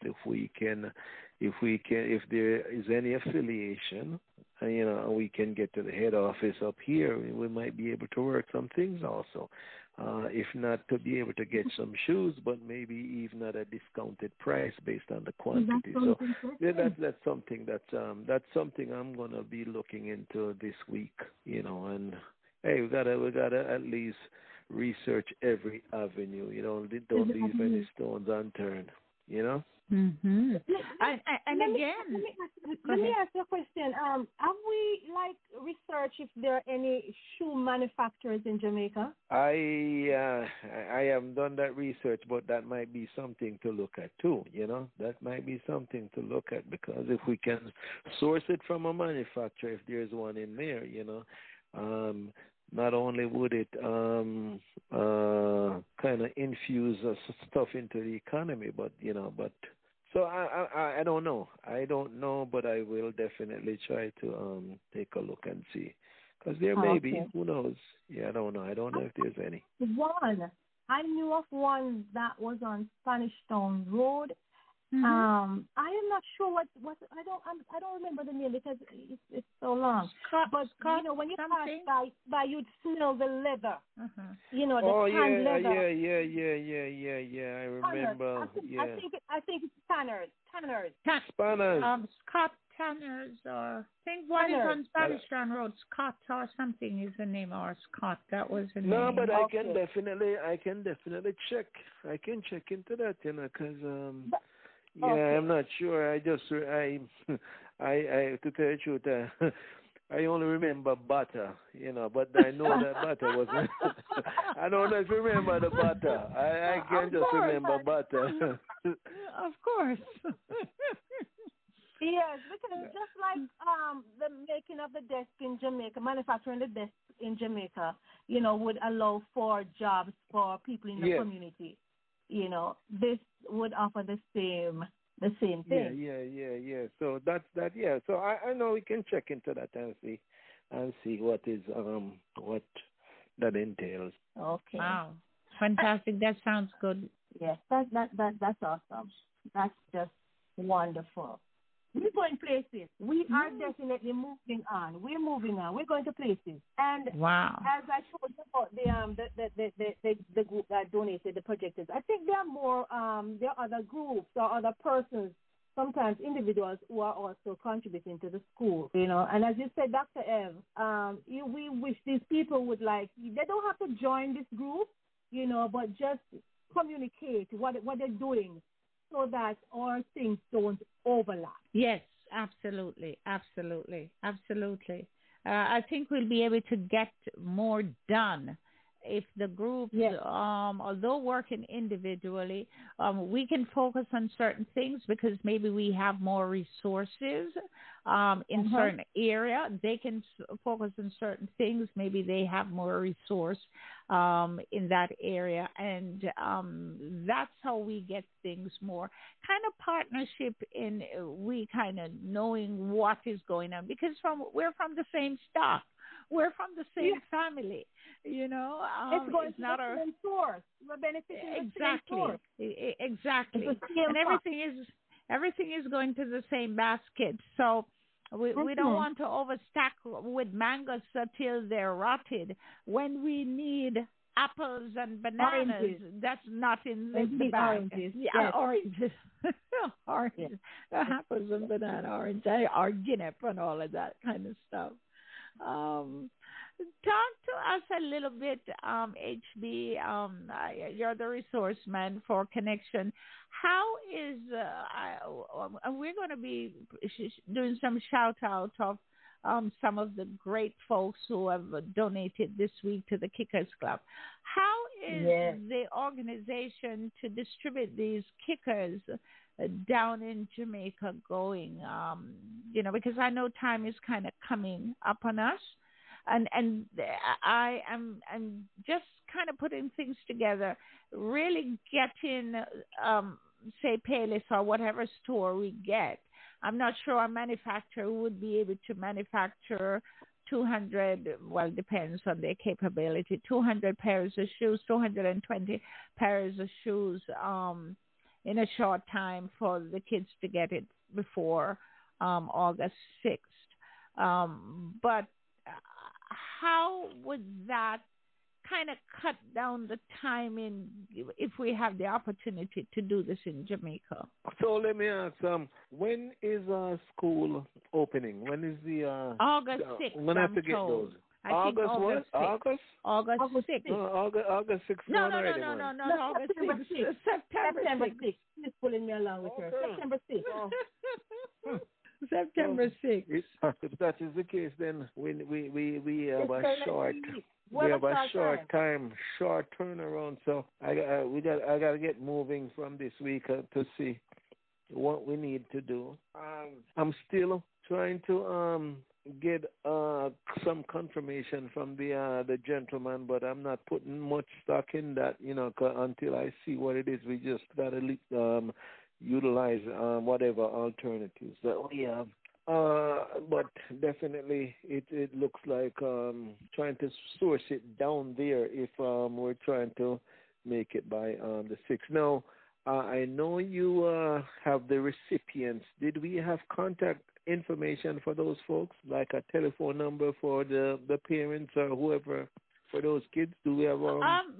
if there is any affiliation, we can get to the head office up here, we might be able to work some things also. if not to be able to get some shoes, but maybe even at a discounted price based on the quantity. So yeah, that's something that's something I'm gonna be looking into this week, and hey, we gotta at least research every avenue, don't leave any stones unturned, Mm-hmm. And Let me, again, let me ask you a question. Have we researched if there are any shoe manufacturers in Jamaica? I haven't done that research, but that might be something to look at too. That might be something to look at, because if we can source it from a manufacturer, if there's one in there, not only would it kind of infuse stuff into the economy, but so I don't know. I don't know, but I will definitely try to take a look and see, because there may be. Who knows? Yeah, I don't know. I don't know if there's any. One, I knew of one that was on Spanish Town Road. mm-hmm. I am not sure what I don't remember the name because it's so long. But when you something? pass by, you'd smell the leather. Uh-huh. The tanned leather. Yeah. I remember. I think it's Tanners. Spanners. Scott Tanners, or I think one is on Spanish Town Road. Scott or something is the name, or Scott. That was the name. No, but I can definitely check. I can check into that, because. I'm not sure. I to tell you the truth, I only remember butter, but I know that butter wasn't. I don't know if you remember the butter. I can just remember butter. Of course. Yes, because just like the making of the desk in Jamaica, manufacturing the desk in Jamaica, would allow for jobs for people in the community. This would offer the same thing. Yeah. So that's that. Yeah. So I know we can check into that and see what is what that entails. Okay. Wow. Fantastic. That sounds good. Yes, that's awesome. That's just wonderful. We're going places. We are definitely moving on. We're moving on. We're going to places. And wow. As I told you about the group that donated the projectors, I think there are more. There are other groups or other persons, sometimes individuals, who are also contributing to the school. And as you said, Dr. Ev, we wish these people would they don't have to join this group, but just communicate what they're doing, so that our things don't overlap. Yes, absolutely. I think we'll be able to get more done if the groups, although working individually, we can focus on certain things because maybe we have more resources in certain area. They can focus on certain things. Maybe they have more resource in that area. And that's how we get things more kind of partnership in we kind of knowing what is going on, because we're from the same stock. We're from the same family, it's going to the same source. We're benefiting the same source. Exactly. And everything is going to the same basket. So we don't want to overstack with mangoes until they're rotted. When we need apples and bananas, that's not in the bag. Oranges. Oranges. Oranges. Apples and banana, orange, or guinea and all of that kind of stuff. Talk to us a little bit, HB. You're the resource man for Connection. How is we're going to be doing some shout out of some of the great folks who have donated this week to the Kickers Club. How is the organization to distribute these kickers down in Jamaica going? Because I know time is kind of coming up on us, and I'm just kind of putting things together, really getting say Payless or whatever store we get. I'm not sure a manufacturer would be able to manufacture 200, well, depends on their capability, 200 pairs of shoes, 220 pairs of shoes in a short time for the kids to get it before August 6th. But how would that kind of cut down the time in if we have the opportunity to do this in Jamaica. So let me ask, when is school opening? When is the August 6th, I'm gonna have to I'm get told. those. I think August what? 6th. August? August 6th. August 6th. No, already, not man. August September 6th. 6th. September September 6th. 6th. She's pulling me along with her. Okay. September 6th. September 6th. If that is the case, then we have a short short turnaround. So I got to get moving from this week to see what we need to do. I'm still trying to get some confirmation from the gentleman, but I'm not putting much stock in that, until I see what it is. We just got to utilize whatever alternatives that we have. But definitely it looks like trying to source it down there if we're trying to make it by the 6th. Now, I know you have the recipients. Did we have contact information for those folks, like a telephone number for the parents or whoever for those kids? Do we have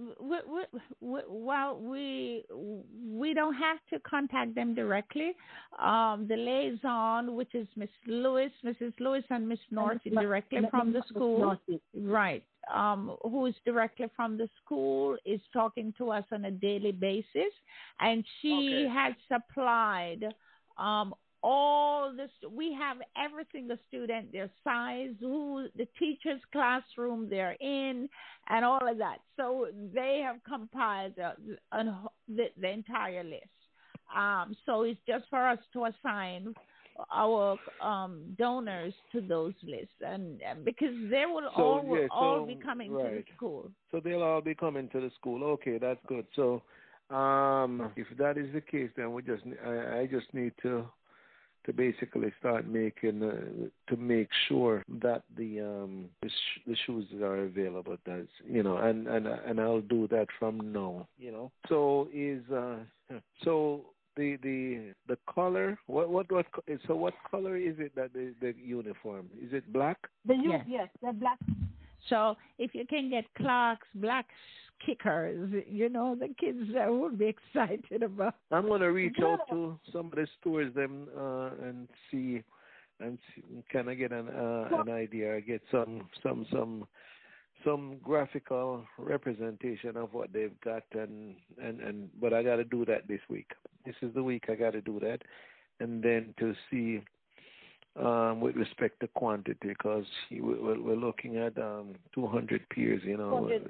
well, we don't have to contact them directly. The liaison, which is Mrs. Lewis and Miss Norty, directly from the school, right? Who is directly from the school, is talking to us on a daily basis, and she has supplied all this. We have every single student, their size, who the teacher's classroom they're in, and all of that. So they have compiled the entire list. So it's just for us to assign our donors to those lists, and because they will all be coming to the school. So they'll all be coming to the school. Okay, that's good. So if that is the case, then I just need to basically start making to make sure that the shoes are available. That's and I'll do that from now. So so the color. What color is it that the uniform? Is it black? Yes, they're black. So if you can get Clark's black kickers, the kids will be excited about. I'm gonna reach out to some of the stores and see can I get an idea, get some graphical representation of what they've got but I got to do that this week. This is the week I got to do that, and then to see with respect to quantity, because we're looking at 200 pairs, Yes.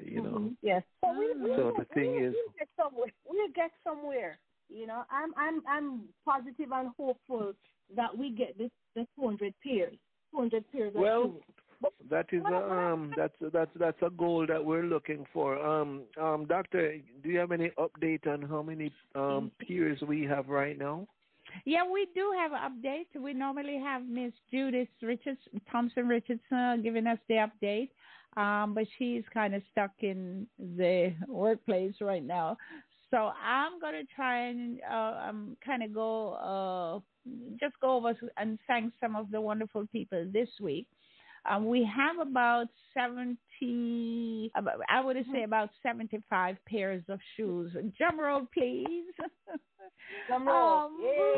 So the thing is, we'll get somewhere. I'm positive and hopeful that we get this 200 pairs. 200 pairs. Well, that is that's a goal that we're looking for. Doctor, do you have any update on how many pairs we have right now? Yeah, we do have an update. We normally have Miss Judith Thompson Richardson giving us the update, but she's kind of stuck in the workplace right now. So I'm going to try and kind of go over and thank some of the wonderful people this week. We have about 70, I would say about 75 pairs of shoes. Drum roll, please. Drum roll.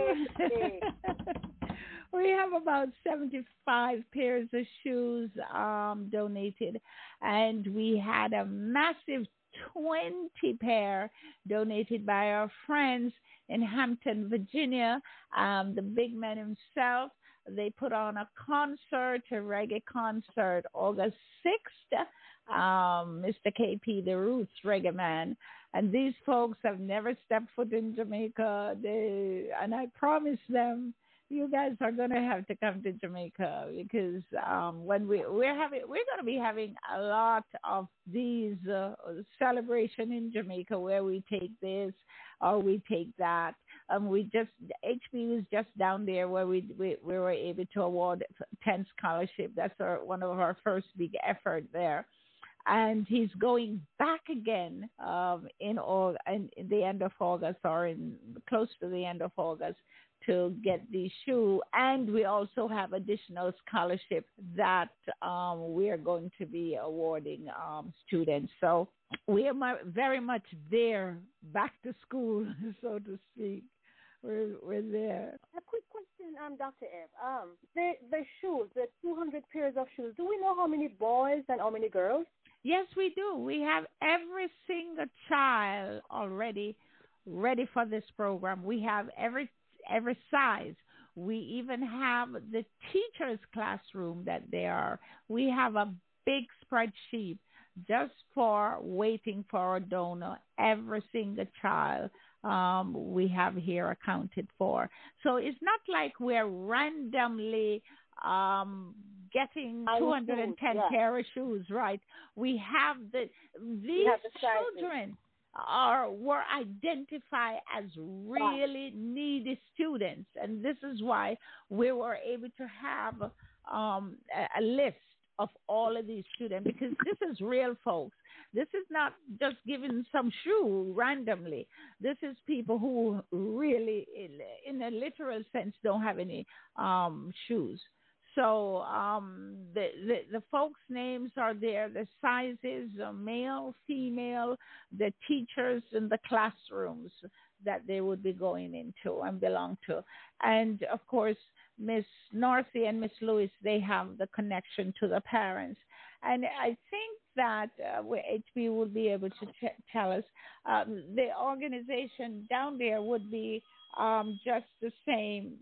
We have about 75 pairs of shoes donated, and we had a massive 20 pair donated by our friends in Hampton, Virginia. The big man himself. They put on a reggae concert, August 6th. Mr. KP, the Roots Reggae Man. And these folks have never stepped foot in Jamaica. And I promise them, you guys are going to have to come to Jamaica, because when we're going to be having a lot of these celebration in Jamaica, where we take this or we take that. HB was just down there where we were able to award 10 scholarship. That's one of our first big effort there. and he's going back again in the end of August or in close to the end of August to get the shoe. And we also have additional scholarship that we are going to be awarding students. So we are very much there, back to school, so to speak. We're there. A quick question, Dr. Ebb. The shoes, the 200 pairs of shoes, do we know how many boys and how many girls? Yes, we do. We have every single child already ready for this program. We have every size. We even have the teacher's classroom that they are. We have a big spreadsheet just for waiting for a donor. Every single child we have here accounted for. So it's not like we're randomly getting 210 pair of shoes, right? We have these children were identified as really needy students, and this is why we were able to have a list of all of these students, because this is real folks. This is not just giving some shoe randomly. This is people who really, in a literal sense, don't have any shoes. So the folks' names are there, the sizes, male, female, the teachers in the classrooms that they would be going into and belong to. And, of course, Miss Northey and Miss Lewis, they have the connection to the parents. And I think that HB would be able to tell us the organization down there would be just the same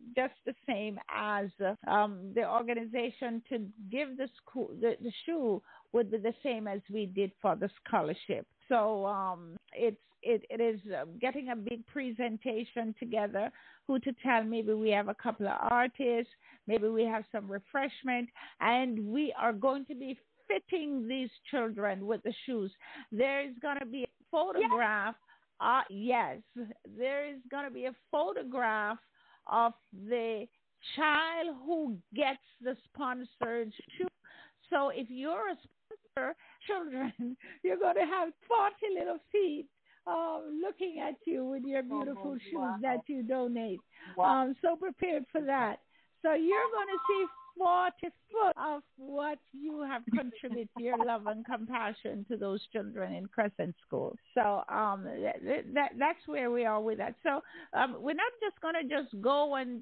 as the organization to give the school the shoe would be the same as we did for the scholarship. So it is getting a big presentation together. Who to tell? Maybe we have a couple of artists. Maybe we have some refreshment, and we are going to be fitting these children with the shoes. There is going to be a photograph. Yes, there is going to be a photograph of the child who gets the sponsored shoe. So if you're a sponsor, children, you're going to have 40 little feet looking at you with your beautiful shoes that you donate. So prepared for that. So you're going to see 40 foot of what you have contributed, your love and compassion to those children in Crescent School. So that's where we are with that. So we're not just going to just go and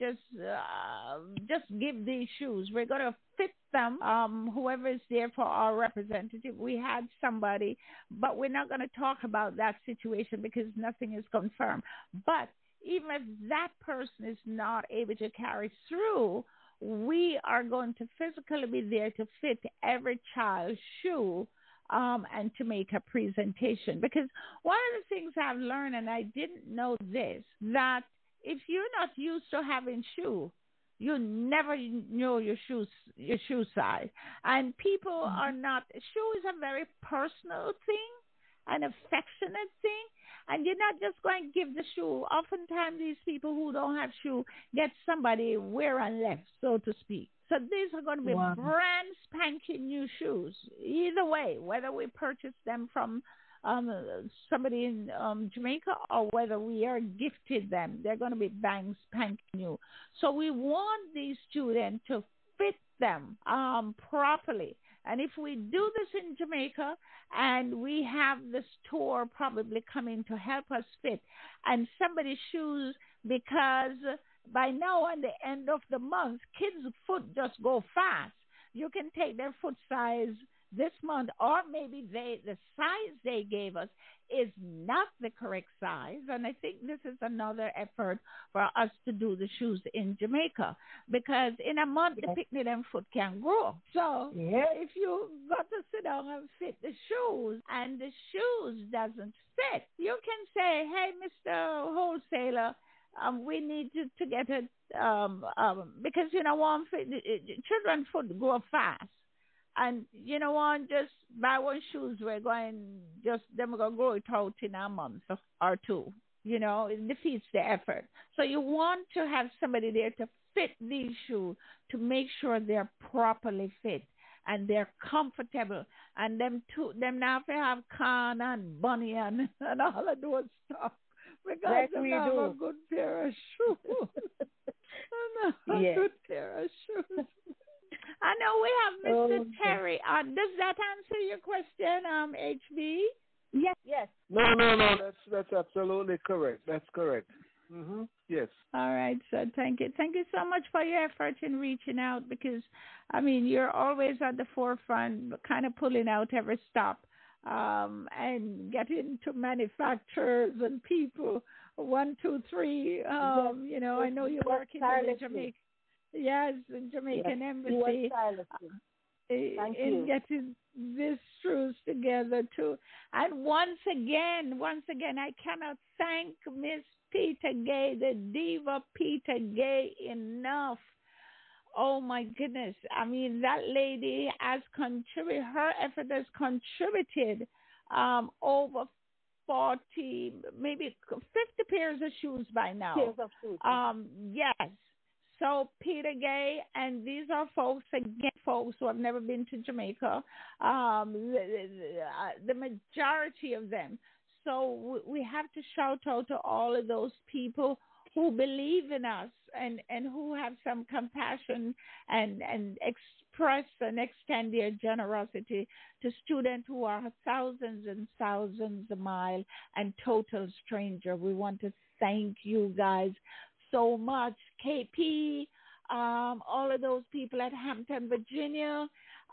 just give these shoes. We're going to fit them, whoever is there for our representative. We had somebody, but we're not going to talk about that situation because nothing is confirmed. But even if that person is not able to carry through, we are going to physically be there to fit every child's shoe and to make a presentation. Because one of the things I've learned, and I didn't know this, that if you're not used to having shoe, you never know your shoe size. And people are not, shoe is a very personal thing, an affectionate thing. And you're not just going to give the shoe. Oftentimes, these people who don't have shoe get somebody wear and left, so to speak. So these are going to be brand spanking new shoes. Either way, whether we purchase them from somebody in Jamaica or whether we are gifted them, they're going to be bang spanking new. So we want these students to fit them properly. And if we do this in Jamaica and we have the store probably coming to help us fit and somebody's shoes, because by now on the end of the month, kids' foot just go fast. You can take their foot size this month, or maybe the size they gave us is not the correct size. And I think this is another effort for us to do the shoes in Jamaica, because in a month the picnic and foot can grow. So if you got to sit down and fit the shoes and the shoes doesn't fit, you can say, hey, Mr. Wholesaler, we need to get it because children's foot grow fast. And you know what, just buy one shoes, them going to grow it out in a month or two. You know, it defeats the effort. So you want to have somebody there to fit these shoes to make sure they're properly fit. and they're comfortable, and them now they have Khan and Bunny and all of those stuff because Yes, they we have a do. good pair of shoes. And a Yes. good pair of shoes. I know we have Mr. Okay. Terry. Does that answer your question, HB? Yes, yes. No. That's absolutely correct. That's correct. Yes. All right, so thank you. Thank you so much for your effort in reaching out because, I mean, you're always at the forefront, kind of pulling out every stop and getting to manufacturers and people. 1, 2, 3. You know, I know you're working in the Jamaica. Yes, the Jamaican Embassy. Thank in you. getting this truth together too. And once again, I cannot thank Miss Peter Gay, the diva Peter Gay, enough. Oh my goodness. I mean, that lady has contributed, her effort has contributed over 40, maybe 50 pairs of shoes by now. Pairs of shoes. Yes. So Peter Gay, and these are folks who have never been to Jamaica, the majority of them. So we have to shout out to all of those people who believe in us and who have some compassion and express and extend their generosity to students who are thousands and thousands of miles and total stranger. We want to thank you guys so much. KP, all of those people at Hampton, Virginia.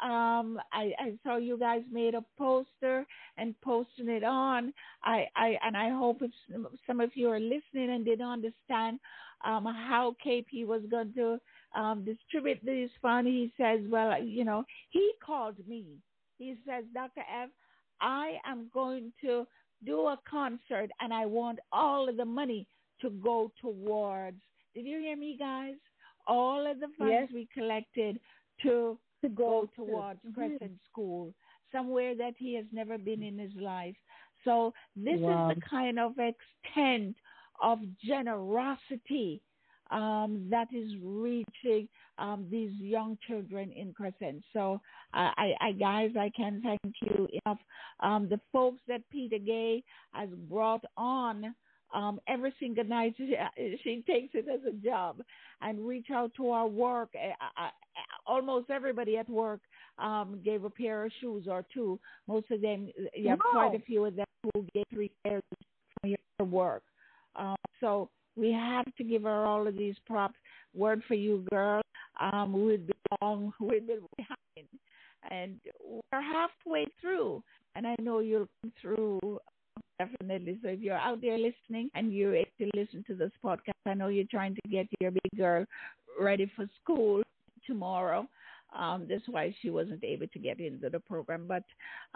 I saw you guys made a poster and posting it on. I hope if some of you are listening and didn't understand how KP was going to distribute this fund. He says, well, you know, he called me. He says, Dr. F, I am going to do a concert and I want all of the money to go towards, did you hear me, guys? All of the funds we collected to go towards Crescent School, somewhere that he has never been in his life. So this is the kind of extent of generosity that is reaching these young children in Crescent. So, guys, I can't thank you enough. The folks that Peter Gay has brought on every single night, she takes it as a job and reach out to our work. Almost everybody at work gave a pair of shoes or two. Most of them, you have quite a few of them who gave 3 pairs from your work. So we have to give her all of these props. Word for you, girl. We'd be behind. And we're halfway through. And I know you'll come through. Definitely. So if you're out there listening and you're able to listen to this podcast, I know you're trying to get your big girl ready for school tomorrow. That's why she wasn't able to get into the program. But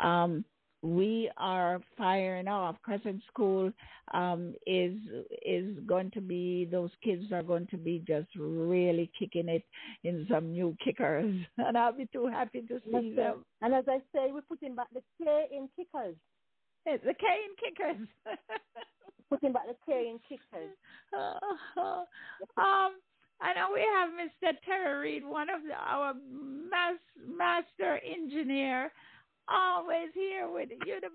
we are firing off. Crescent School is going to be, those kids are going to be just really kicking it in some new kickers. And I'll be too happy to see them. And as I say, we're putting back the K in kickers. The K in kickers. Putting back the K in kickers. I know we have Mr. Terry Reid, one of our master engineer, always here with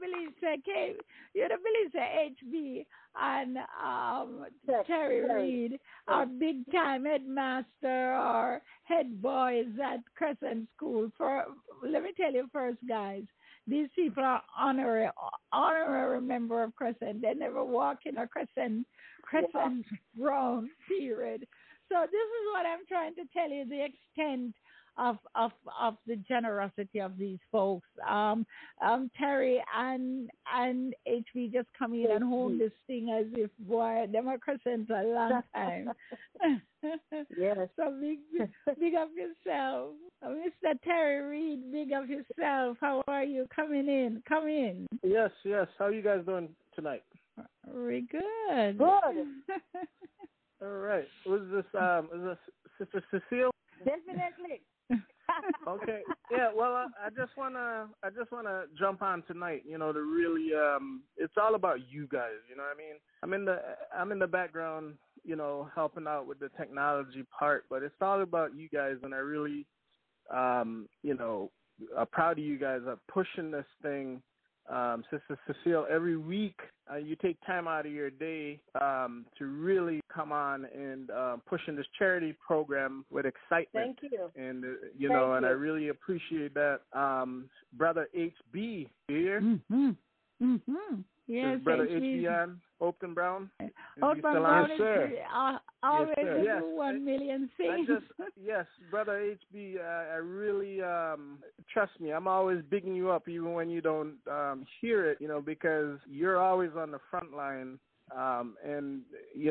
HB and Terry Reid, our big time headmaster or head boys at Crescent School. Let me tell you first, guys. These people are honorary member of Crescent. They never walk in a Crescent ground, period. So this is what I'm trying to tell you, the extent of the generosity of these folks. Terry and HB just come in and hold this thing as if, boy, them are Crescent a long time. Yes. So big up yourself. Mr. Terry Reid, big up yourself. How are you? Come in. Yes. How are you guys doing tonight? Very good. Good. All right. Was this is this Sister Cecile? Definitely. Okay. Yeah. Well, I just wanna jump on tonight. You know, to really it's all about you guys. You know what I mean? I'm in the background. You know, helping out with the technology part, but it's all about you guys, and I really, you know, proud of you guys of pushing this thing. Sister Cecile, every week you take time out of your day to really come on and pushing this charity program with excitement. Thank you. And, Thank I you. really appreciate that. Brother HB, you here? Mm-hmm. Mm-hmm. Yes, Brother HB on? Upton Brown? Upton Brown is always Yes, sir. Yes. 1 million things. Yes, Brother HB, I really, trust me, I'm always bigging you up even when you don't hear it, because you're always on the front line. And,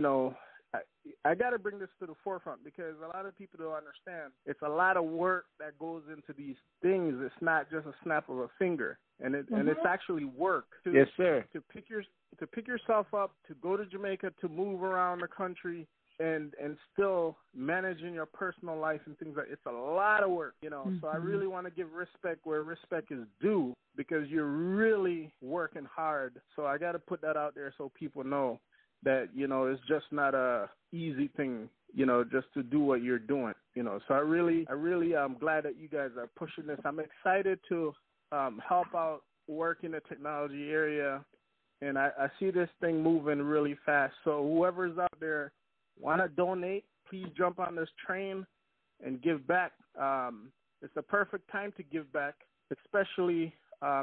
I got to bring this to the forefront because a lot of people don't understand. It's a lot of work that goes into these things. It's not just a snap of a finger, and it's actually work. Yes, sir. To pick yourself up, to go to Jamaica, to move around the country, and still managing your personal life and things like. It's a lot of work, So I really want to give respect where respect is due because you're really working hard. So I got to put that out there so people know that, it's just not a easy thing, just to do what you're doing, So I really am glad that you guys are pushing this. I'm excited to help out, work in the technology area, and I see this thing moving really fast. So whoever's out there want to donate, please jump on this train and give back. It's the perfect time to give back, especially,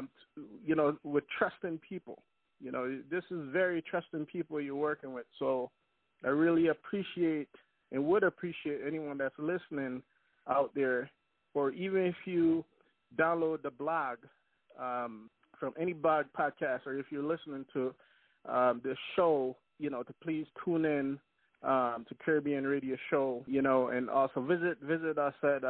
with trusting people. This is very trusting people you're working with. So I really appreciate and would appreciate anyone that's listening out there, or even if you download the blog from any blog podcast, or if you're listening to this show, to please tune in to Caribbean Radio Show, and also visit us at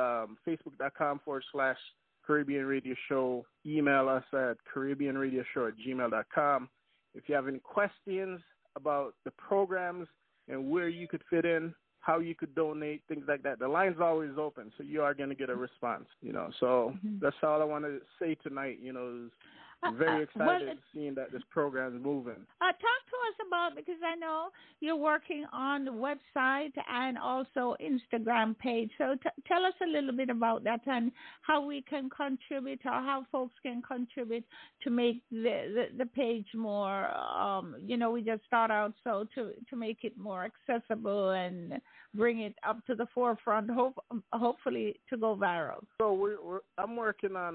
facebook.com/Caribbean Radio Show. Email us at CaribbeanRadioShow@gmail.com. If you have any questions about the programs and where you could fit in, how you could donate, things like that, the line's always open, so you are going to get a response, So that's all I want to say tonight, is very excited seeing that this program is moving. Talk to us about, because I know you're working on the website and also Instagram page. So tell us a little bit about that and how we can contribute, or how folks can contribute to make the page more, we just start out, so to make it more accessible and bring it up to the forefront, hopefully to go viral. So I'm working on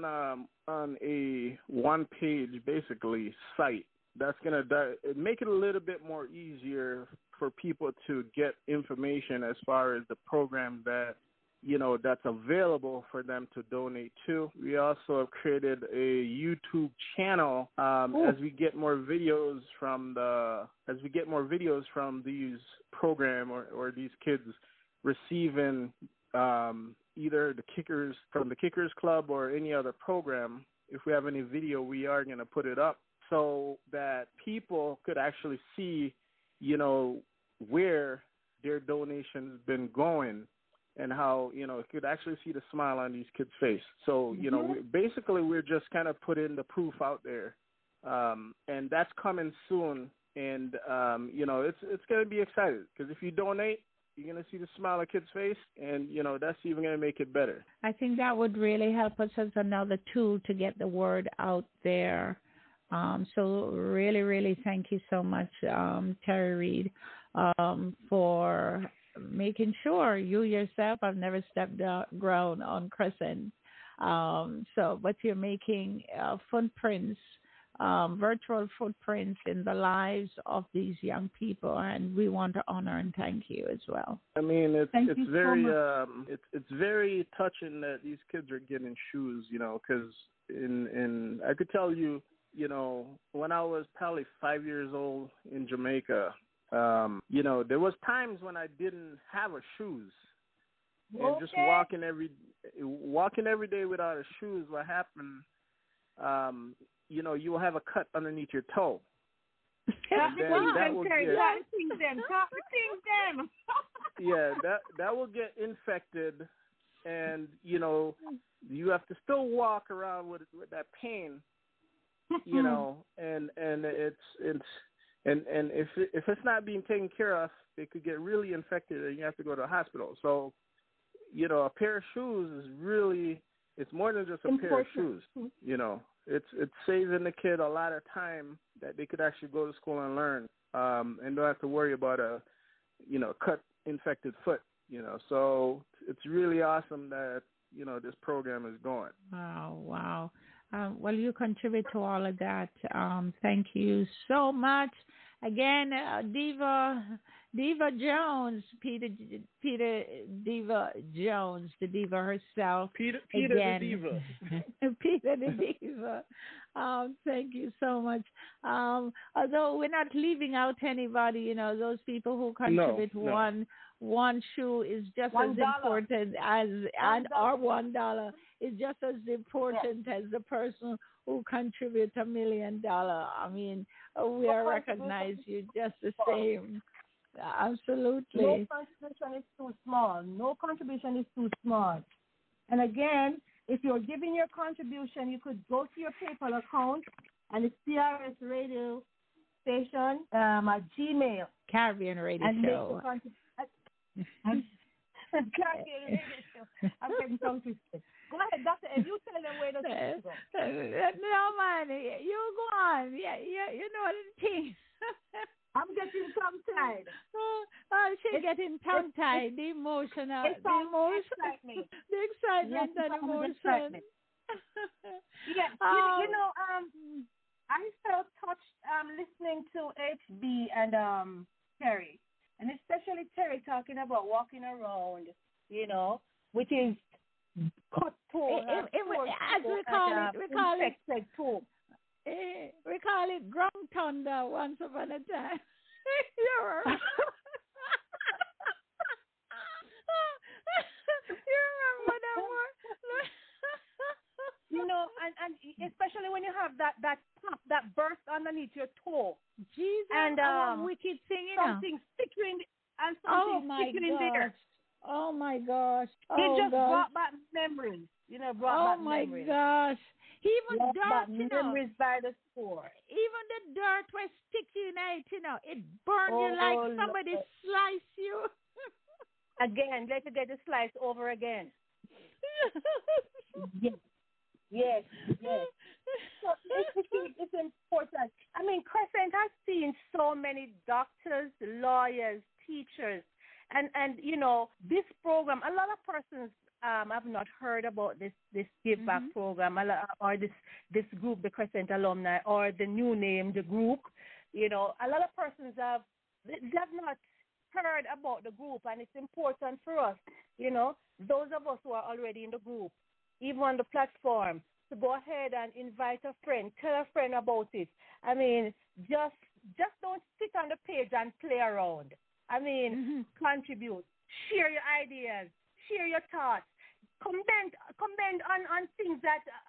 a one-page, basically, site that's going to make it a little bit more easier for people to get information as far as the program that, that's available for them to donate to. We also have created a YouTube channel as we get more videos from these program or these kids receiving either the Kickers from the Kickers Club or any other program. If we have any video, we are going to put it up so that people could actually see, where their donations been going and how, could actually see the smile on these kids' face. So, we're just kind of putting the proof out there. And that's coming soon. And, it's going to be exciting because if you donate, you're going to see the smile on kids' face, and, that's even going to make it better. I think that would really help us as another tool to get the word out there. So really, really thank you so much, Terry Reed, for making sure you yourself have never stepped ground on Crescent. But you're making footprints, virtual footprints in the lives of these young people, and we want to honor and thank you as well. I mean, it's very touching that these kids are getting shoes, because I could tell you, when I was probably 5 years old in Jamaica, there was times when I didn't have a shoes, and just walking every day without a shoes. What happened? You will have a cut underneath your toe. And then that will that will get infected, and you have to still walk around with that pain, and if it's not being taken care of, it could get really infected, and you have to go to the hospital. So, a pair of shoes is really it's more than just a pair of shoes. You know, it's saving the kid a lot of time that they could actually go to school and learn, and don't have to worry about a, you know, cut infected foot. You know, so it's really awesome that, you know, this program is going. Wow. Well, you contribute to all of that. Thank you so much. Again, Diva Jones, Peter Diva Jones, the diva herself. Peter again. the Diva. Peter the Diva. Thank you so much. Although we're not leaving out anybody, you know, those people who contribute one shoe is just as important as, and our $1 is just as important as the person who contributes $1 million. I mean, we are recognize you just the same. Absolutely. No contribution is too small. No contribution is too small. And again, if you're giving your contribution, you could go to your PayPal account and it's CRS Radio Station at Gmail. Caribbean Radio Show. Caribbean Radio Show. I'm getting tongue twisted. Go ahead, Dr. Ed, you tell them where to go. No, man, you go on. Yeah, you know the thing. I'm getting tongue-tied. She's getting tongue-tied. The emotion, the excitement and emotion. Yes, you know, I felt touched listening to HB and Terry, and especially Terry talking about walking around, you know, which is cut toe. As we call it ground thunder once upon a time. You remember that one? You know, and especially when you have that pop, that burst underneath your toe. Jesus, and wicked thing, you something know. sticking and something sticking in there. Oh my gosh! It just brought back memories. You know, brought back memories. Oh my gosh! Even dirt, you know. Memories by the store. Even the dirt was sticky in it, you know. It burned you like somebody sliced you. Again, let you get the slice over again. Yes. So it's important. I mean, Crescent has seen so many doctors, lawyers, teachers, and you know, this program, a lot of persons have not heard about this Give Back program, or this group, the Crescent Alumni, or the new name, the group. You know, a lot of persons have not heard about the group, and it's important for us, you know, those of us who are already in the group, even on the platform, to go ahead and invite a friend, tell a friend about it. I mean, just don't sit on the page and play around. I mean, contribute, share your ideas, share your thoughts, comment on things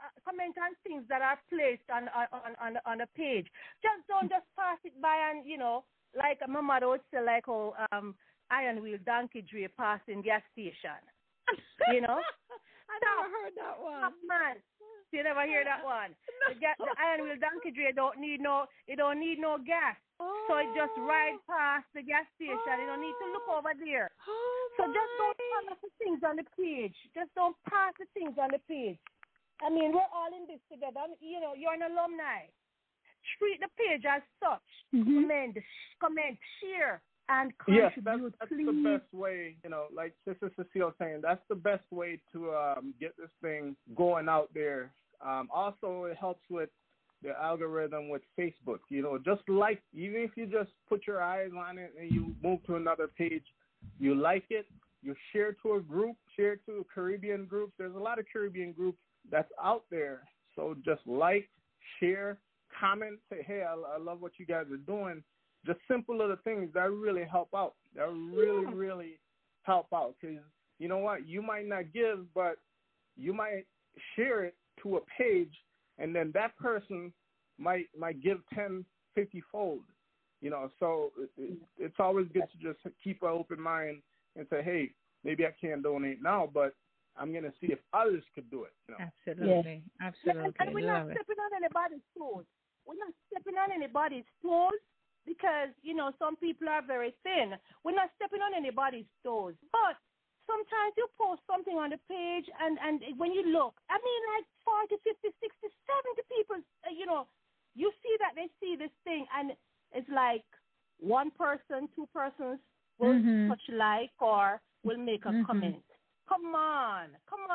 that are placed on a page. Don't pass it by, and you know, like my mother would say, like iron wheel donkey dray passing gas station. You know, I never heard that one. Man, you never hear that one. The iron wheel donkey dray don't need no gas. So it just rides past the gas station. You don't need to look over there. So just don't pass the things on the page. Just don't pass the things on the page. I mean, we're all in this together. You know, you're an alumni. Treat the page as such. Comment, share, and contribute. Yes, that's the best way. You know, like Sister Cecile saying, that's the best way to get this thing going out there. Also, it helps with the algorithm with Facebook. You know, just like, even if you just put your eyes on it and you move to another page, you like it, you share to a group, share to Caribbean groups. There's a lot of Caribbean groups that's out there. So just like, share, comment, say, hey, I love what you guys are doing. Just simple little things that really help out. That really help out. Because you know what? You might not give, but you might share it to a page, and then that person might give 10, 50-fold. You know, so it's always good to just keep an open mind and say, hey, maybe I can't donate now, but I'm going to see if others could do it. You know? Absolutely. And we're not stepping on anybody's toes. We're not stepping on anybody's toes because, you know, some people are very thin. We're not stepping on anybody's toes. But sometimes you post something on the page, and when you look, I mean, like 40, 50, 60, 70 people, you see that they see this thing, and it's like one person, two persons will touch like or will make a comment. Come on.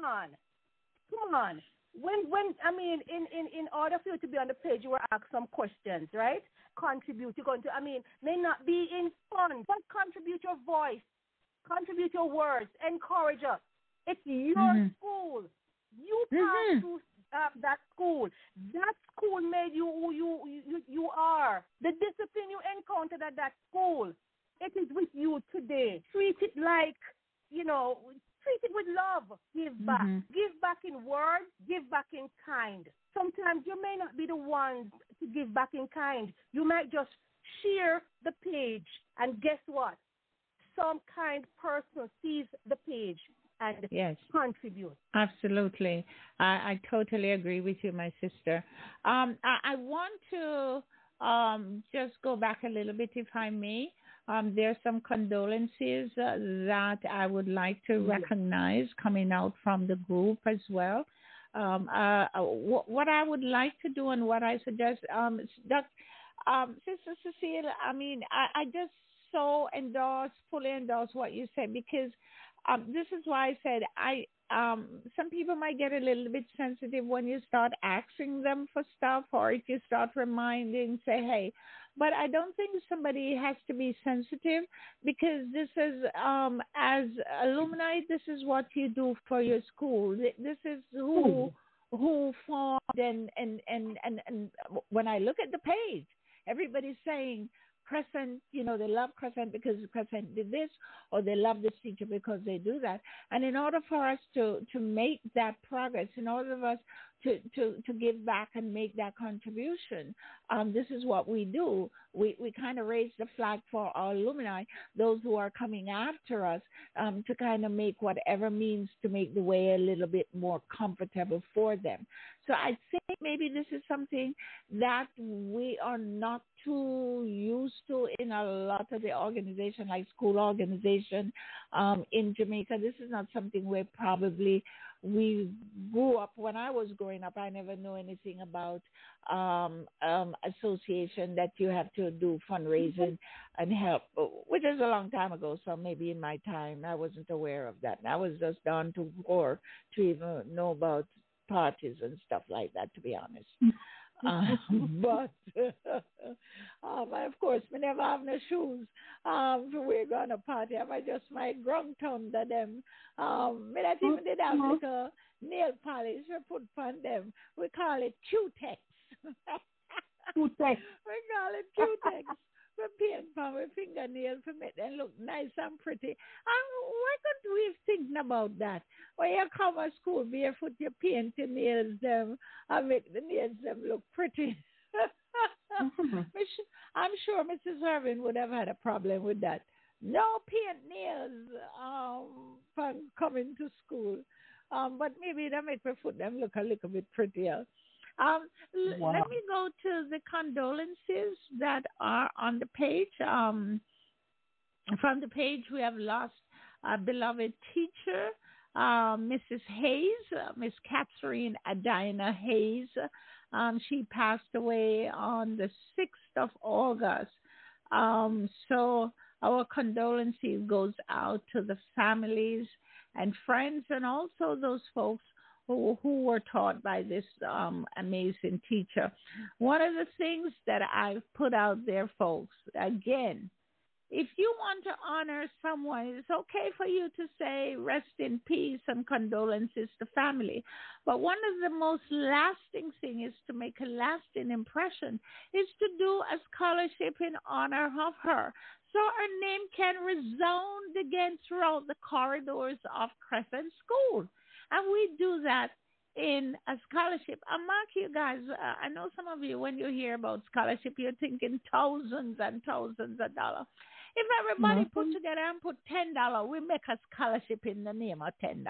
When I mean, in order for you to be on the page, you were asked some questions, right? Contribute. You're going to, may not be in fun, but contribute your voice, contribute your words, encourage us. It's your school. You passed through that school. That school made you who you are. The discipline you encountered at that school, it is with you today. Treat it like, treat it with love. Give back. Give back in words. Give back in kind. Sometimes you may not be the ones to give back in kind. You might just share the page, and guess what? Some kind person sees the page and contribute. Absolutely. I totally agree with you, my sister. I want to just go back a little bit, if I may. There are some condolences that I would like to recognize coming out from the group as well. What I would like to do and what I suggest, Sister Cecile, I just fully endorse what you said, because this is why I said some people might get a little bit sensitive when you start asking them for stuff, or if you start reminding, say, hey. But I don't think somebody has to be sensitive, because this is, as alumni, this is what you do for your school. This is who formed, and when I look at the page, everybody's saying Crescent, they love Crescent because Crescent did this, or they love this teacher because they do that. And in order for us to make that progress, in order for us to give back and make that contribution, this is what we do. We kind of raise the flag for our alumni, those who are coming after us, to kind of make whatever means to make the way a little bit more comfortable for them. So I think maybe this is something that we are not too used to in a lot of the organization, like school organization in Jamaica. This is not something where probably we grew up. When I was growing up, I never knew anything about association that you have to do fundraising and help, which is a long time ago. So maybe in my time, I wasn't aware of that. And I was just down to war to even know about parties and stuff like that, to be honest. But of course, we never have no shoes. We're going to party. I just my grung under them. We not even did have like a nail polish we put on them. We call it Q-Tex. Q-Tex. We call it Q-Tex. We paint on our fingernails to make them look nice and pretty. Why couldn't we think about that? When you come to school barefoot, you paint your nails them and make the nails them look pretty. I'm sure Mrs. Irvin would have had a problem with that. No paint nails from coming to school. But maybe that make my foot them look a little bit prettier. Let me go to the condolences that are on the page. From the page, we have lost a beloved teacher, Mrs. Hayes, Miss Catherine Adina Hayes. She passed away on the 6th of August. So our condolences goes out to the families and friends, and also those folks who were taught by this amazing teacher. One of the things that I've put out there, folks, again, if you want to honor someone, it's okay for you to say rest in peace and condolences to family. But one of the most lasting things is to make a lasting impression is to do a scholarship in honor of her, so her name can resound again throughout the corridors of Crescent School. And we do that in a scholarship. And mark you guys, I know some of you, when you hear about scholarship, you're thinking thousands and thousands of dollars. If everybody put together and put $10, we make a scholarship in the name of $10.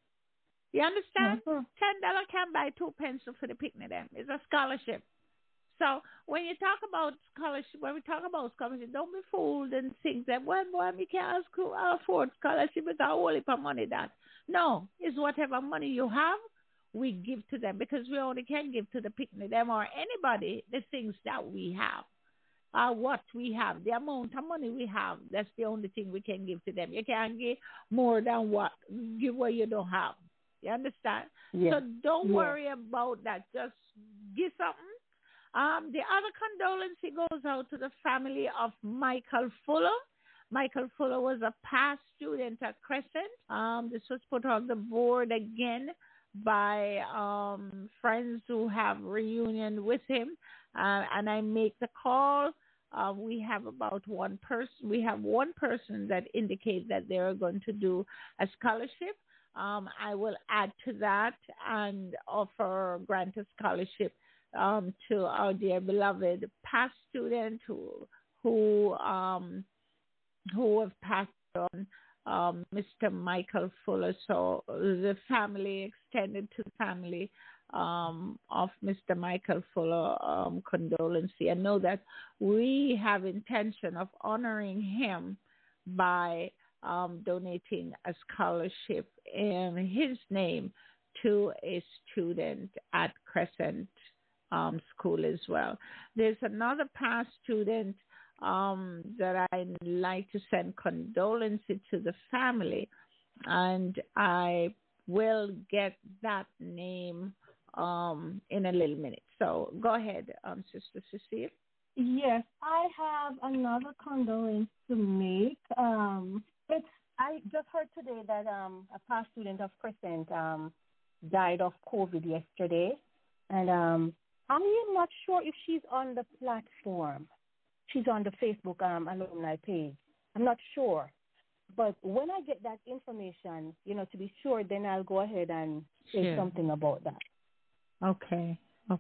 You understand? $10 can buy 2 pencils for the picnic. It's a scholarship. So when you talk about scholarship, when we talk about scholarship, don't be fooled and think that, well, boy, we can't afford scholarship because all heap of money that. No, it's whatever money you have, we give to them because we only can give to the picnic them or anybody the things that we have. What we have, the amount of money we have, that's the only thing we can give to them. You can't give more than give what you don't have. You understand? Yes. So don't worry about that. Just give something. The other condolence goes out to the family of Michael Fuller. Michael Fuller was a past student at Crescent. This was put on the board again by friends who have reunion with him. And I make the call. We have about one person. We have one person that indicates that they are going to do a scholarship. I will add to that and grant a scholarship to our dear beloved past student who have passed on, Mr. Michael Fuller. So the family, extended to the family of Mr. Michael Fuller, condolence. I know that we have intention of honoring him by donating a scholarship in his name to a student at Crescent School as well. There's another past student that I'd like to send condolences to the family, and I will get that name in a little minute. So go ahead, Sister Cecile. Yes, I have another condolence to make. I just heard today that a past student of Crescent died of COVID yesterday, and I am not sure if she's on the platform. She's on the Facebook alumni page. I'm not sure. But when I get that information, to be sure, then I'll go ahead and say something about that. Okay.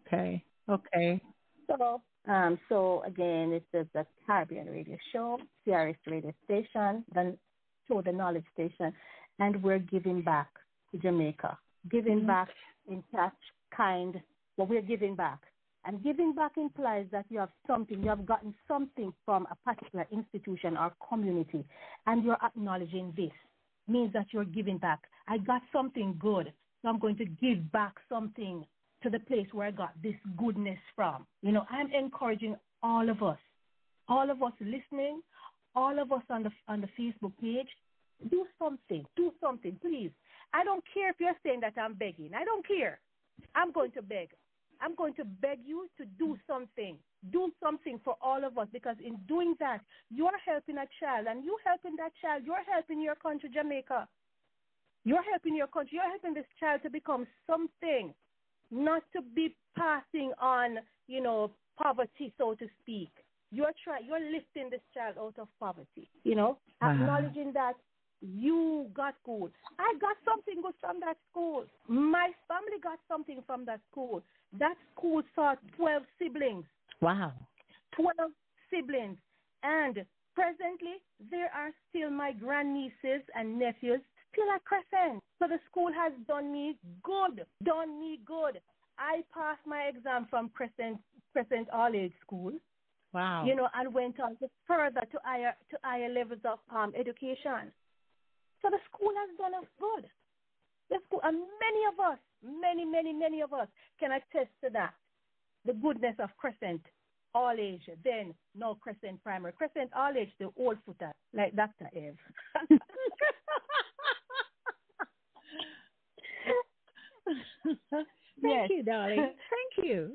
So again, it's the Caribbean Radio Show, CRS Radio Station, the Knowledge Station, and we're giving back to Jamaica. Giving back in such kind, we're giving back. And giving back implies that you have gotten something from a particular institution or community, and you're acknowledging this. Means that you're giving back. I got something good, so I'm going to give back something to the place where I got this goodness from. I'm encouraging all of us listening, all of us on the Facebook page, do something, please. I don't care if you're saying that I'm begging. I don't care. I'm going to beg. I'm going to beg you to do something. Do something for all of us, because in doing that, you're helping a child, and you helping that child, you're helping your country, Jamaica. You're helping your country. You're helping this child to become something, not to be passing on, poverty, so to speak. You're lifting this child out of poverty, acknowledging that you got good. I got something good from that school. My family got something from that school. That school saw 12 siblings. Wow. 12 siblings. And presently, there are still my grandnieces and nephews still at Crescent. So the school has done me good. I passed my exam from Crescent All-Age School. Wow. And went on further to higher levels of education. So the school has done us good. The school, and many of us can attest to that. The goodness of Crescent All Age, then no Crescent Primary. Crescent All Age, the old footer, like Dr. Eve. Thank you, darling. Thank you.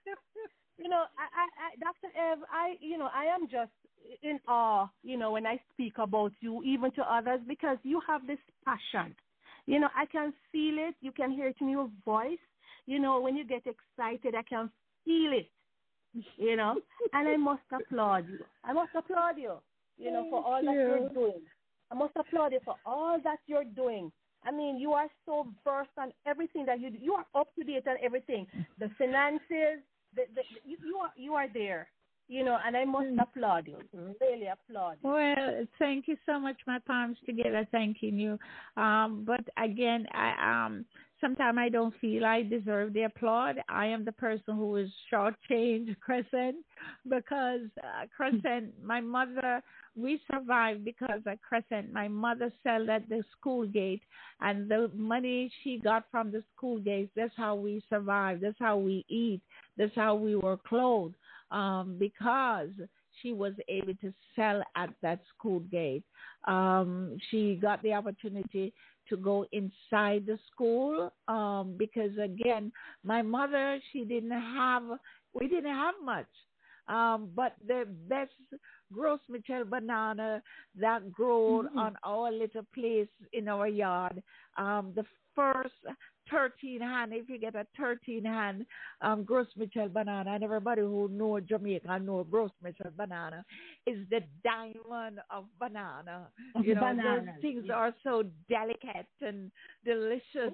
Dr. Eve, I am just in awe, when I speak about you, even to others, because you have this passion. I can feel it. You can hear it in your voice. When you get excited, I can feel it, and I must applaud you. For all that you're doing. I must applaud you for all that you're doing. I mean, you are so versed on everything that you do. You are up to date on everything. The finances, you are there. And I must applaud you. Really applaud you. Well, thank you so much. My palms together, thanking you. But again, sometimes I don't feel I deserve the applaud. I am the person who is shortchanged Crescent because Crescent, my mother, we survived because of Crescent. My mother sold at the school gate, and the money she got from the school gate, that's how we survived. That's how we eat. That's how we were clothed. Because she was able to sell at that school gate. She got the opportunity to go inside the school because, again, my mother, we didn't have much. But the best Gros Michel banana that grew on our little place in our yard, the first 13 hand, if you get a 13 hand Gros Michel banana, and everybody who know Jamaica know Gros Michel banana, is the diamond of banana. Those things are so delicate and delicious.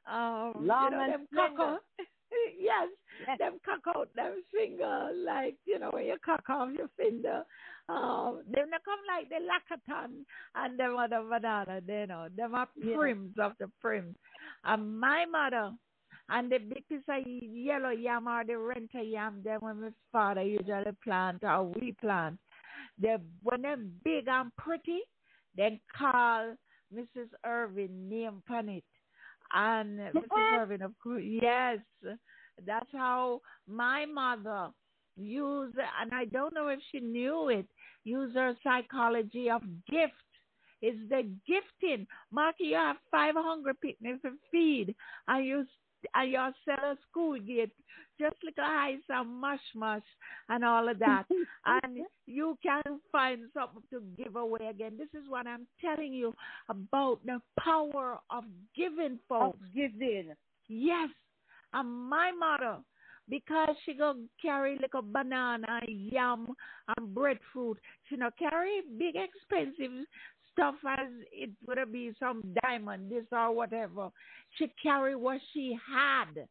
Them cock yes, them cock out them finger, like, when you cock off your finger. Them not come like the Lacatan and them other banana, them are prims of the prims. And my mother, and the big piece of yellow yam or the renter yam, them when my father usually plant or we plant, when they're big and pretty, they call Mrs. Irvin name on it. And Mrs. Irvin, of course, yes, that's how my mother used, and I don't know if she knew it, use her psychology of gift. It's the gifting. Marky, you have 5 hungry people to feed, and you sell a school gate, just like a ice and mush and all of that. And you can find something to give away again. This is what I'm telling you about the power of giving, folks. Of giving. Yes. And my mother, because she go carry like a banana, yam, and breadfruit, she not carry big expensive stuff as it would be some diamond, this or whatever. She carry what she had.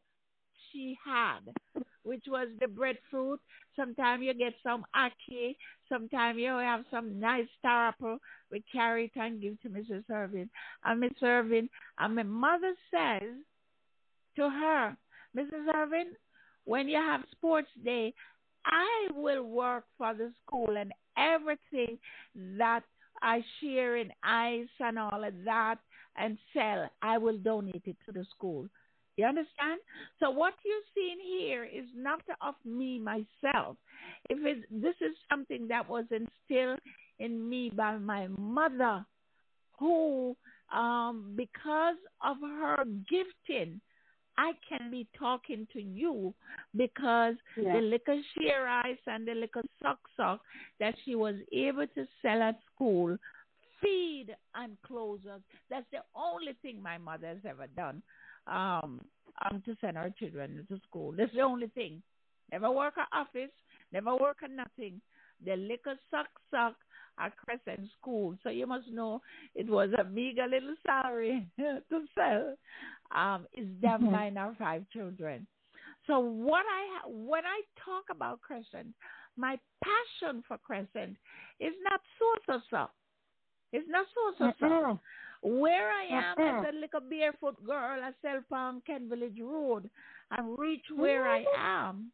Which was the breadfruit. Sometimes you get some ackee. Sometimes you have some nice star apple. We carry it and give to Mrs. Irvin. And Miss Irvin, and my mother says to her, Mrs. Irvin, when you have sports day, I will work for the school, and everything that I share in ice and all of that and sell, I will donate it to the school. You understand? So what you're seeing here is not of me, myself. This is something that was instilled in me by my mother, who, because of her gifting, I can be talking to you because the little share ice and the little sock that she was able to sell at school, feed and clothe us. That's the only thing my mother has ever done. To send our children to school. That's the only thing. Never work at office, never work at nothing. The little sock at Crescent School. So you must know it was a meager little salary to sell. Is them 9 or 5 children. So when I talk about Crescent, my passion for Crescent is not so. It's not so. Where I am as a little barefoot girl, I sell on Kent Village Road and reach where I am.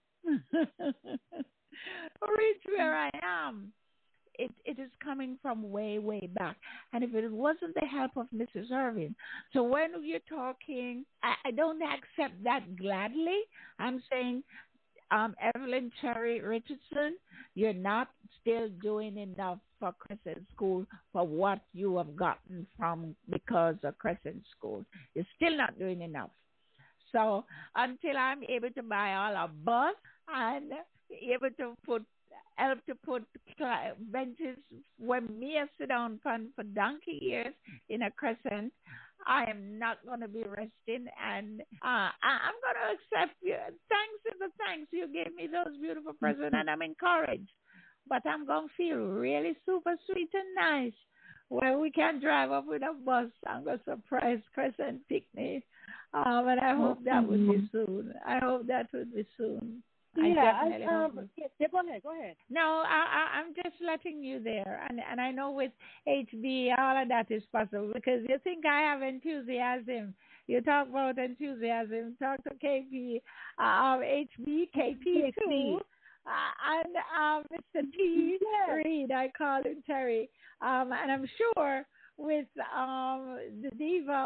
It is coming from way, way back. And if it wasn't the help of Mrs. Irvin. So when you're talking, I don't accept that gladly. I'm saying, Evelyn Cherry Richardson, you're not still doing enough for Crescent School for what you have gotten from because of Crescent School. You're still not doing enough. So until I'm able to buy all a bus and able to help to put benches when me sit down for donkey years in a Crescent, I am not going to be resting, and I'm going to accept you. Thanks. You gave me those beautiful presents, and I'm encouraged. But I'm going to feel really super sweet and nice where we can drive up with a bus and go surprise Crescent picnic. And I hope that would be soon. I Yeah, definitely hope you. yes, yeah, go ahead, go ahead. No, I'm just letting you there, and I know with HB all of that is possible because you think I have enthusiasm. You talk about enthusiasm. Talk to KP, HB, KP too, and Mr. T. Yes. Reed. I call him Terry, and I'm sure with the diva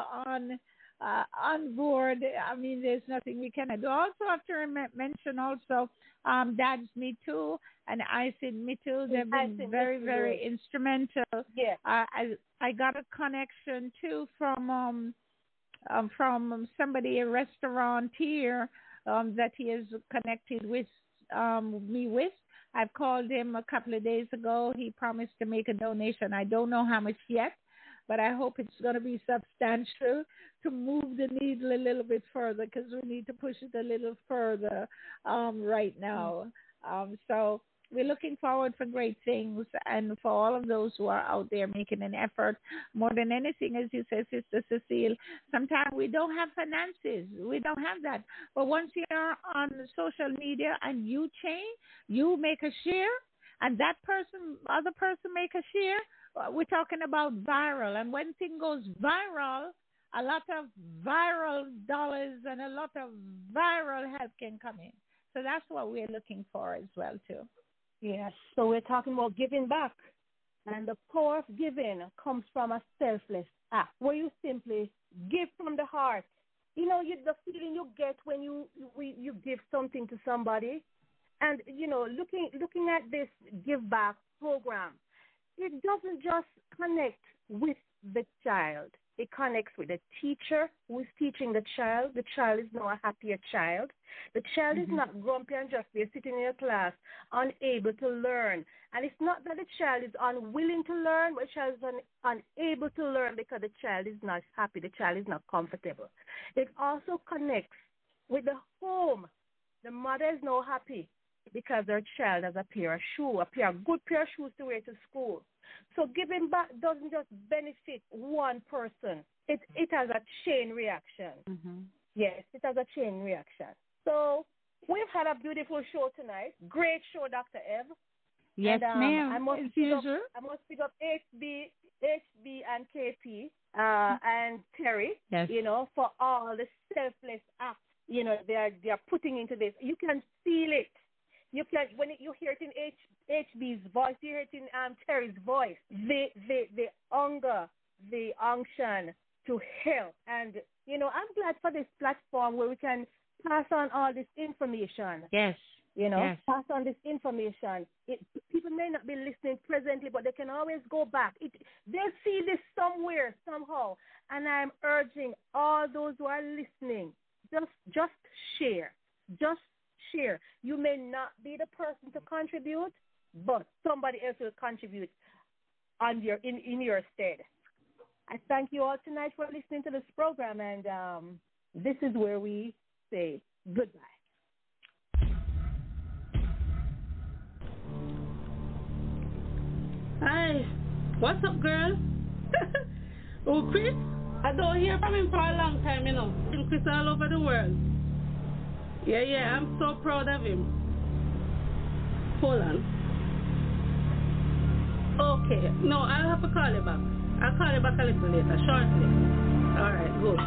on board. I mean, there's nothing we cannot do. Also, have to mention also Dad's Me Too and I Said Me Too. They've been very, very instrumental. Yeah. I got a connection too from somebody, a restaurateur that he is connected with me with. I've called him a couple of days ago. He promised to make a donation. I don't know how much yet, but I hope it's going to be substantial to move the needle a little bit further because we need to push it a little further right now. So we're looking forward for great things and for all of those who are out there making an effort. More than anything, as you said, Sister Cecile, sometimes we don't have finances. We don't have that. But once you're on social media and you change, you make a share, and that other person make a share, we're talking about viral. And when thing goes viral, a lot of viral dollars and a lot of viral help can come in. So that's what we're looking for as well, too. Yes. So we're talking about giving back. And the power of giving comes from a selfless act where you simply give from the heart. You know, the feeling you get when you give something to somebody. And, you know, looking at this Give Back program, it doesn't just connect with the child. It connects with the teacher who is teaching the child. The child is now a happier child. The child is not grumpy and just there sitting in a class, unable to learn. And it's not that the child is unwilling to learn, but the child is unable to learn because the child is not happy. The child is not comfortable. It also connects with the home. The mother is now happy because their child has a good pair of shoes to wear to school. So giving back doesn't just benefit one person. It has a chain reaction. Yes, it has a chain reaction. So we've had a beautiful show tonight. Great show, Dr. Ev. Yes, and, ma'am. I must pick up HB and KP and Terry, yes, you know, for all the selfless acts, you know, they are putting into this. You can feel it. You can, when you hear it in HB's voice, you hear it in Terry's voice. The hunger, the unction to help. And, you know, I'm glad for this platform where we can pass on all this information. Yes. You know, yes, pass on this information. People may not be listening presently, but they can always go back. They'll see this somewhere, somehow. And I'm urging all those who are listening, just share. Just share. You may not be the person to contribute, but somebody else will contribute on in your stead. I thank you all tonight for listening to this program, and this is where we say goodbye. Hi, what's up, girl? Oh, Chris? I don't hear from him for a long time, you know. Chris all over the world. Yeah, I'm so proud of him. Hold on. Okay, no, I'll have to call you back. I'll call you back a little later, shortly. All right, good.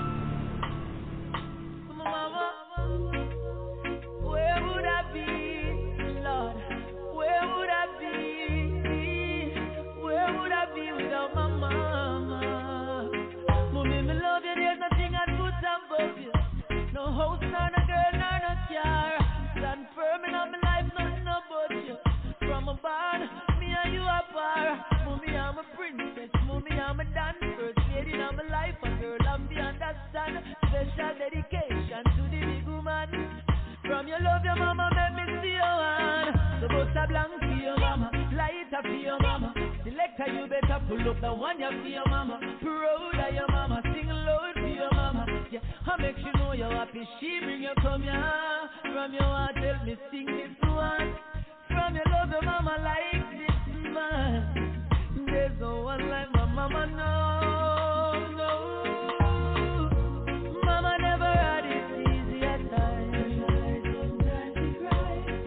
Mama, where would I be, Lord? Where would I be? Where would I be without my mama? Mommy, me love you, there's nothing I'd put above you. No house, nor no girl, nor no car. Stand firm in my life, nothing about you. From a barn, me and you are par. Mommy, I'm a princess. Mommy, I'm a dance. First lady in my life, a girl, I'm the understand. Special dedication to the big woman. From your love, your mama, make me see your hand. So bust a blank for your mama, light up for your mama. Selector, you better pull up the one you for your mama. Proud of your mama, sing loud for your mama. Yeah, I make you know you're happy. She bring you come here. From your heart, tell me sing this one. From your love, your mama like this man. There's no one like my mama, no. Mama never had it easy at times.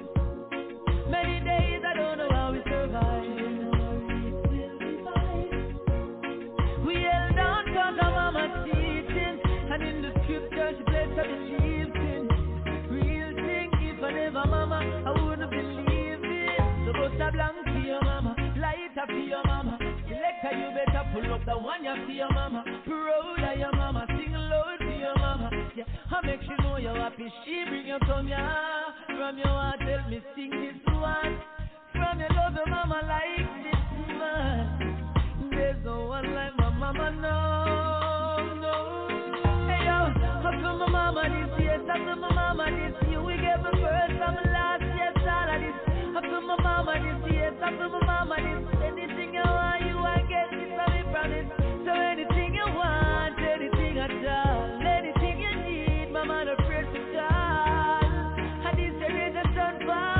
for your mama. Selector, you better pull up the one you for your mama. Proud of your mama, sing loud to your mama. Yeah, I make sure know you're happy. She bring you come here. From your heart, tell me sing this one. From your love, your mama like this man. There's no one like my mama, no. Hey yo, up to my mama this year, up to my mama this year. We gave my first and my last, yes, all of this. Up to my mama this year, up to my mama this. Anything you want, you want get this, I promise. So anything you want, anything at all, anything you need, mama no afraid to call. And this is a sun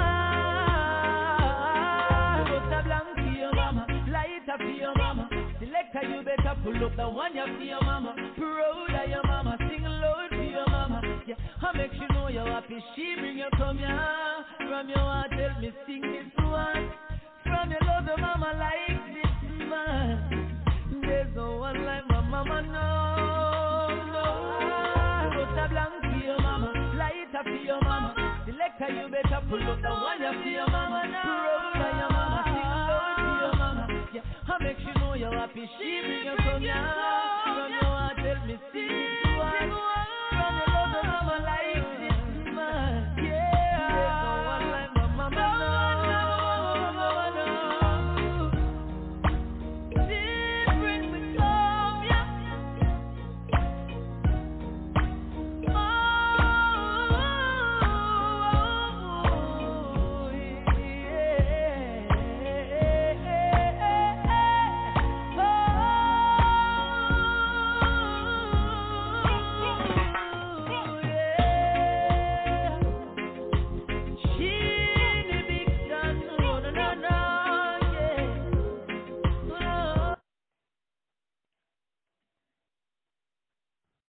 fall. Put a blank for your mama, light up for your mama. Selector, you better pull up the one you for your mama. Proud of your mama, sing loud for your mama. Yeah, I make sure know you're happy. She bring you come here. From your heart, tell me sing this one. From your love, your mama like this man. There's no one like my mama, no. Put a blank for your mama, light up for your mama. Selector, you better pull up the one you for your mama. Proud of your mama, sing loud for your mama. Yeah, I make sure know you're happy. She bring you come here.